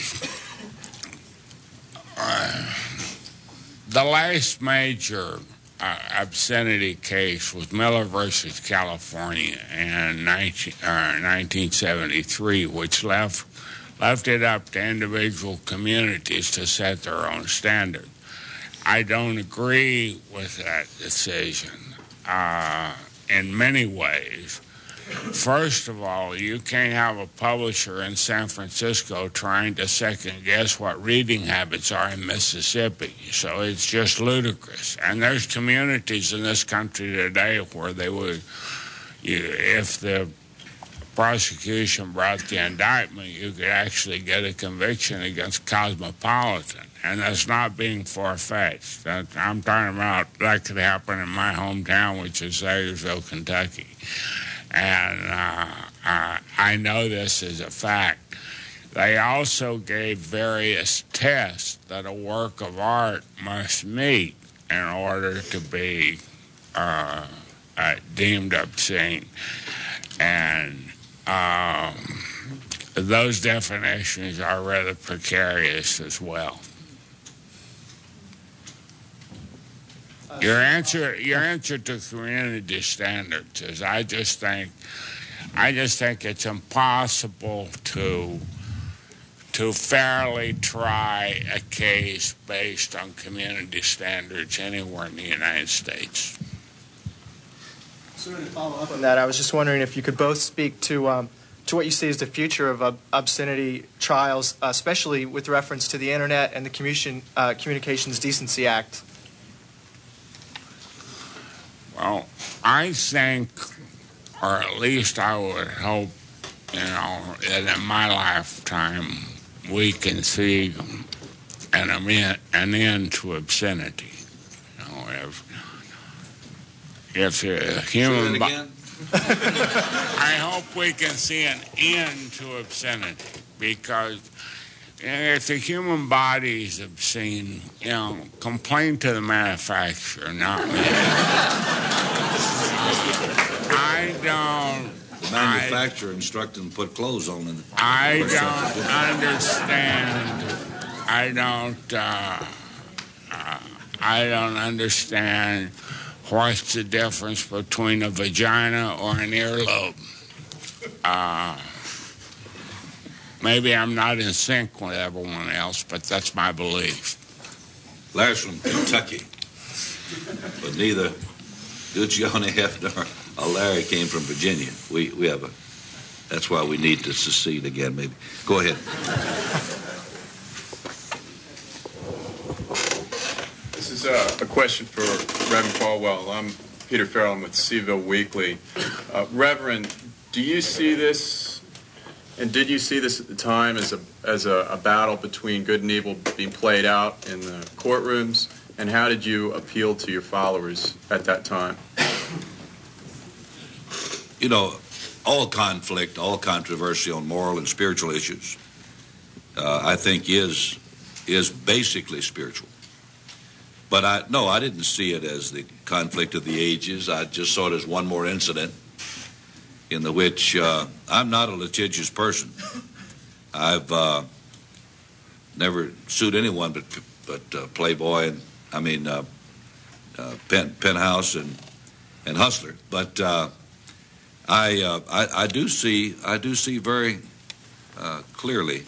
uh, the last major uh, obscenity case was Miller versus California in nineteen, uh, nineteen seventy-three, which left left it up to individual communities to set their own standards. I don't agree with that decision uh, in many ways. First of all, you can't have a publisher in San Francisco trying to second guess what reading habits are in Mississippi. So it's just ludicrous. And there's communities in this country today where they would, you, if the prosecution brought the indictment, you could actually get a conviction against Cosmopolitan. And that's not being far-fetched. That, I'm talking about that could happen in my hometown, which is Zayersville, Kentucky. And uh, uh, I know this is a fact. They also gave various tests that a work of art must meet in order to be uh, uh, deemed obscene. And um, those definitions are rather precarious as well. Your answer, your answer to community standards is, I just think, I just think it's impossible to to fairly try a case based on community standards anywhere in the United States. So to follow up on that, I was just wondering if you could both speak to um, to what you see as the future of uh, obscenity trials, uh, especially with reference to the Internet and the Communication, uh, Communications Decency Act. Well, I think, or at least I would hope, you know, that in my lifetime we can see an, an end to obscenity. You know, if, if a human body... I hope we can see an end to obscenity, because if the human body is obscene, you know, complain to the manufacturer, not me. I don't... The manufacturer I, instructed them to put clothes on them. I don't understand. I don't... Uh, uh, I don't understand what's the difference between a vagina or an earlobe. Uh... Maybe I'm not in sync with everyone else, but that's my belief. Larry's from Kentucky, but neither Guccione, Hefner, or Larry came from Virginia. We we have a. That's why we need to secede again. Maybe go ahead. This is a, a question for Reverend Falwell. I'm Peter Farrell. I'm with Seaville Weekly. Uh, Reverend, do you see this? And did you see this at the time as a as a, a battle between good and evil being played out in the courtrooms? And how did you appeal to your followers at that time? You know, all conflict, all controversy on moral and spiritual issues, uh, I think is is basically spiritual. But I no, I didn't see it as the conflict of the ages. I just saw it as one more incident in the which uh, I'm not a litigious person. I've uh, never sued anyone but but uh, Playboy and I mean uh, uh, Pen, Penthouse and and Hustler. But uh, I, uh, I I do see I do see very uh, clearly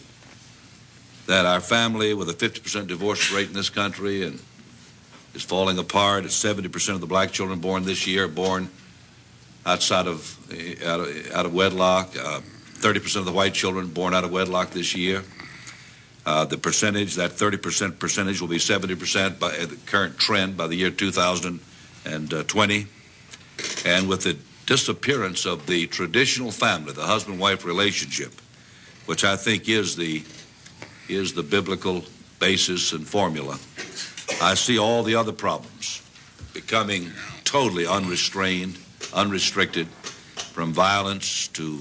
that our family, with a fifty percent divorce rate in this country, and is falling apart. seventy percent of the black children born this year are born outside of out of, out of wedlock. Uh, thirty percent of the white children born out of wedlock this year. Uh, the percentage, that thirty percent percentage, will be seventy percent by uh, the current trend by the year two thousand twenty. And with the disappearance of the traditional family, the husband-wife relationship, which I think is the is the biblical basis and formula, I see all the other problems becoming totally unrestrained, unrestricted, from violence to,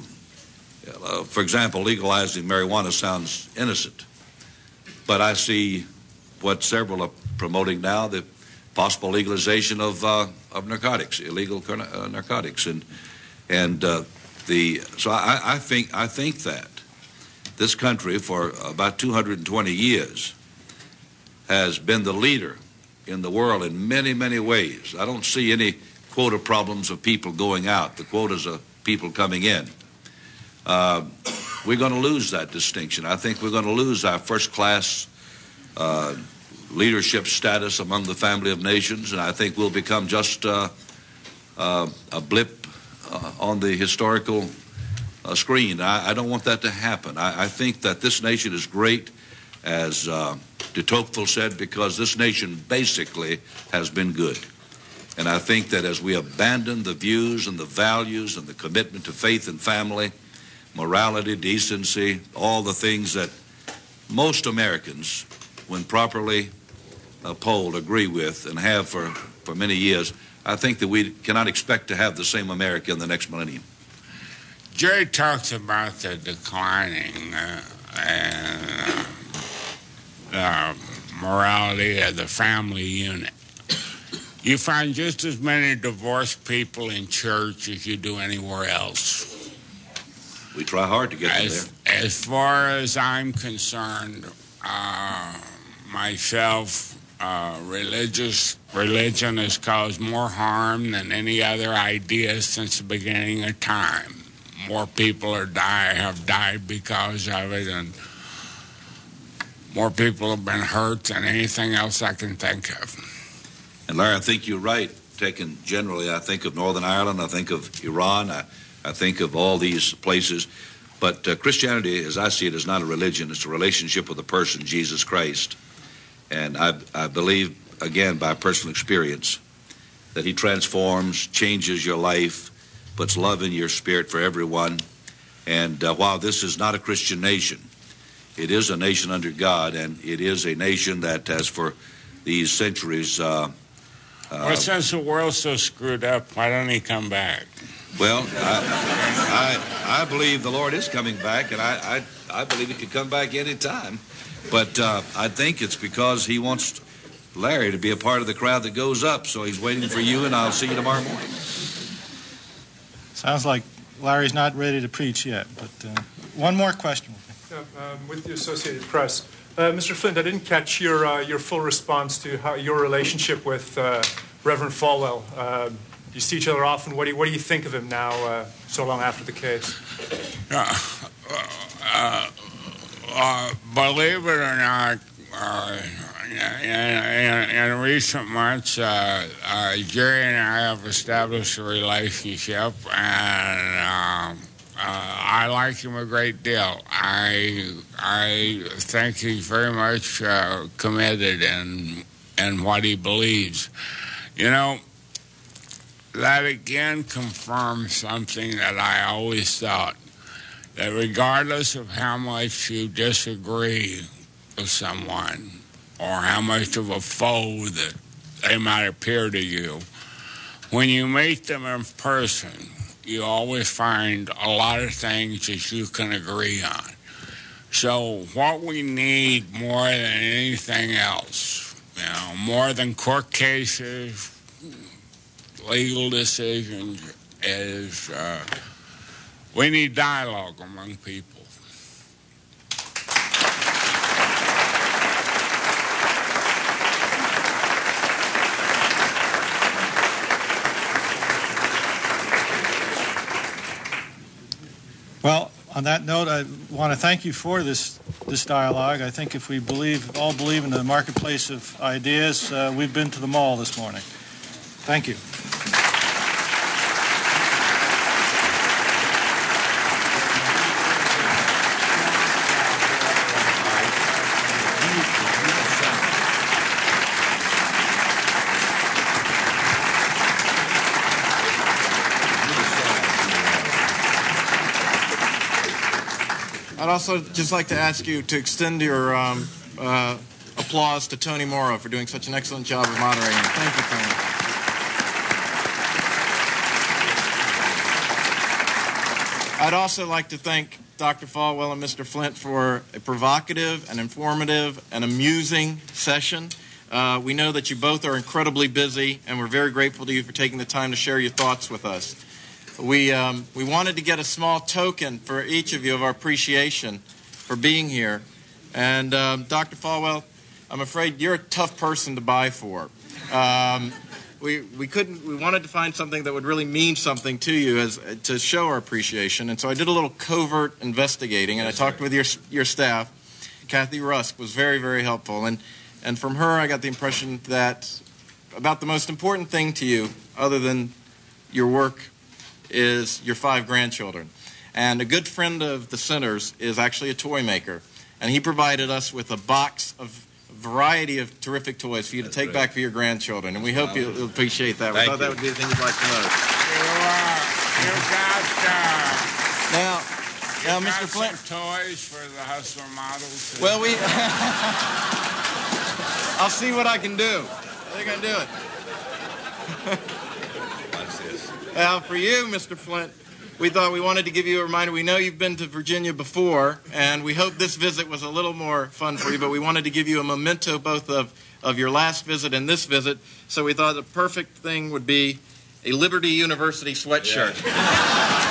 uh, for example, legalizing marijuana sounds innocent. But I see what several are promoting now, the possible legalization of uh, of narcotics, illegal uh, narcotics, and and uh, the so I, I think I think that this country for about two hundred twenty years has been the leader in the world in many many ways. I don't see any quota problems of people going out. The quotas of people coming in. Uh, we're going to lose that distinction. I think we're going to lose our first-class uh, leadership status among the family of nations, and I think we'll become just uh, uh, a blip uh, on the historical uh, screen. I, I don't want that to happen. I, I think that this nation is great, as uh, de Tocqueville said, because this nation basically has been good. And I think that as we abandon the views and the values and the commitment to faith and family, morality, decency, all the things that most Americans, when properly uh, polled, agree with and have for, for many years, I think that we cannot expect to have the same America in the next millennium. Jerry talks about the declining uh, and, uh, uh, morality of the family unit. You find just as many divorced people in church as you do anywhere else. We try hard to get them as, there. As far as I'm concerned, uh, myself, uh, religious religion has caused more harm than any other idea since the beginning of time. More people are die have died because of it, and more people have been hurt than anything else I can think of. And Larry, I think you're right. Taken generally, I think of Northern Ireland, I think of Iran, I, I think of all these places. But uh, Christianity, as I see it, is not a religion. It's a relationship with a person, Jesus Christ. And I, I believe, again, by personal experience, that he transforms, changes your life, puts love in your spirit for everyone. And uh, while this is not a Christian nation, it is a nation under God, and it is a nation that has for these centuries... Uh, uh, well, since the world's so screwed up, why don't he come back? Well, I, I, I believe the Lord is coming back, and I, I, I believe he could come back any time. But uh, I think it's because he wants Larry to be a part of the crowd that goes up, so he's waiting for you, and I'll see you tomorrow morning. Sounds like Larry's not ready to preach yet, but uh, one more question. Uh, um, with the Associated Press. Uh, Mister Flint, I didn't catch your uh, your full response to how your relationship with uh, Reverend Falwell. Uh, you see each other often. What do you, what do you think of him now, uh, so long after the case? Uh, uh, uh, believe it or not, uh, in, in, in recent months, uh, uh, Jerry and I have established a relationship, and um, uh, I like him a great deal. I I think he's very much uh, committed in in what he believes. You know, that again confirms something that I always thought, that regardless of how much you disagree with someone or how much of a foe that they might appear to you, when you meet them in person, you always find a lot of things that you can agree on. So what we need more than anything else, you know, more than court cases, legal decisions, is uh, we need dialogue among people. Well, on that note, I want to thank you for this this dialogue. I think if we believe all believe in the marketplace of ideas, uh, we've been to the mall this morning. Thank you. I'd also just like to ask you to extend your um, uh, applause to Tony Morrow for doing such an excellent job of moderating. Thank you, Tony. I'd also like to thank Doctor Falwell and Mister Flint for a provocative and informative and amusing session. Uh, we know that you both are incredibly busy, and we're very grateful to you for taking the time to share your thoughts with us. We, um, we wanted to get a small token for each of you of our appreciation for being here. And um, Doctor Falwell, I'm afraid you're a tough person to buy for. Um, we, we couldn't, we wanted to find something that would really mean something to you as to show our appreciation. And so I did a little covert investigating, and I talked with your, your staff. Kathy Rusk was very, very helpful. And, and from her, I got the impression that about the most important thing to you, other than your work is your five grandchildren. And a good friend of the center's is actually a toy maker. And he provided us with a box of a variety of terrific toys for you to That's take right. back for your grandchildren. And we hope you'll, you'll appreciate that. We Thank thought you. that would be the thing you'd like to know. You got, uh, Now, you now, got Mister Flint. some toys for the Hustler models? Well, we. I'll see what I can do. I think I can do it. Now, for you, Mister Flint, we thought we wanted to give you a reminder. We know you've been to Virginia before, and we hope this visit was a little more fun for you, but we wanted to give you a memento both of, of your last visit and this visit. So we thought the perfect thing would be a Liberty University sweatshirt. Yeah.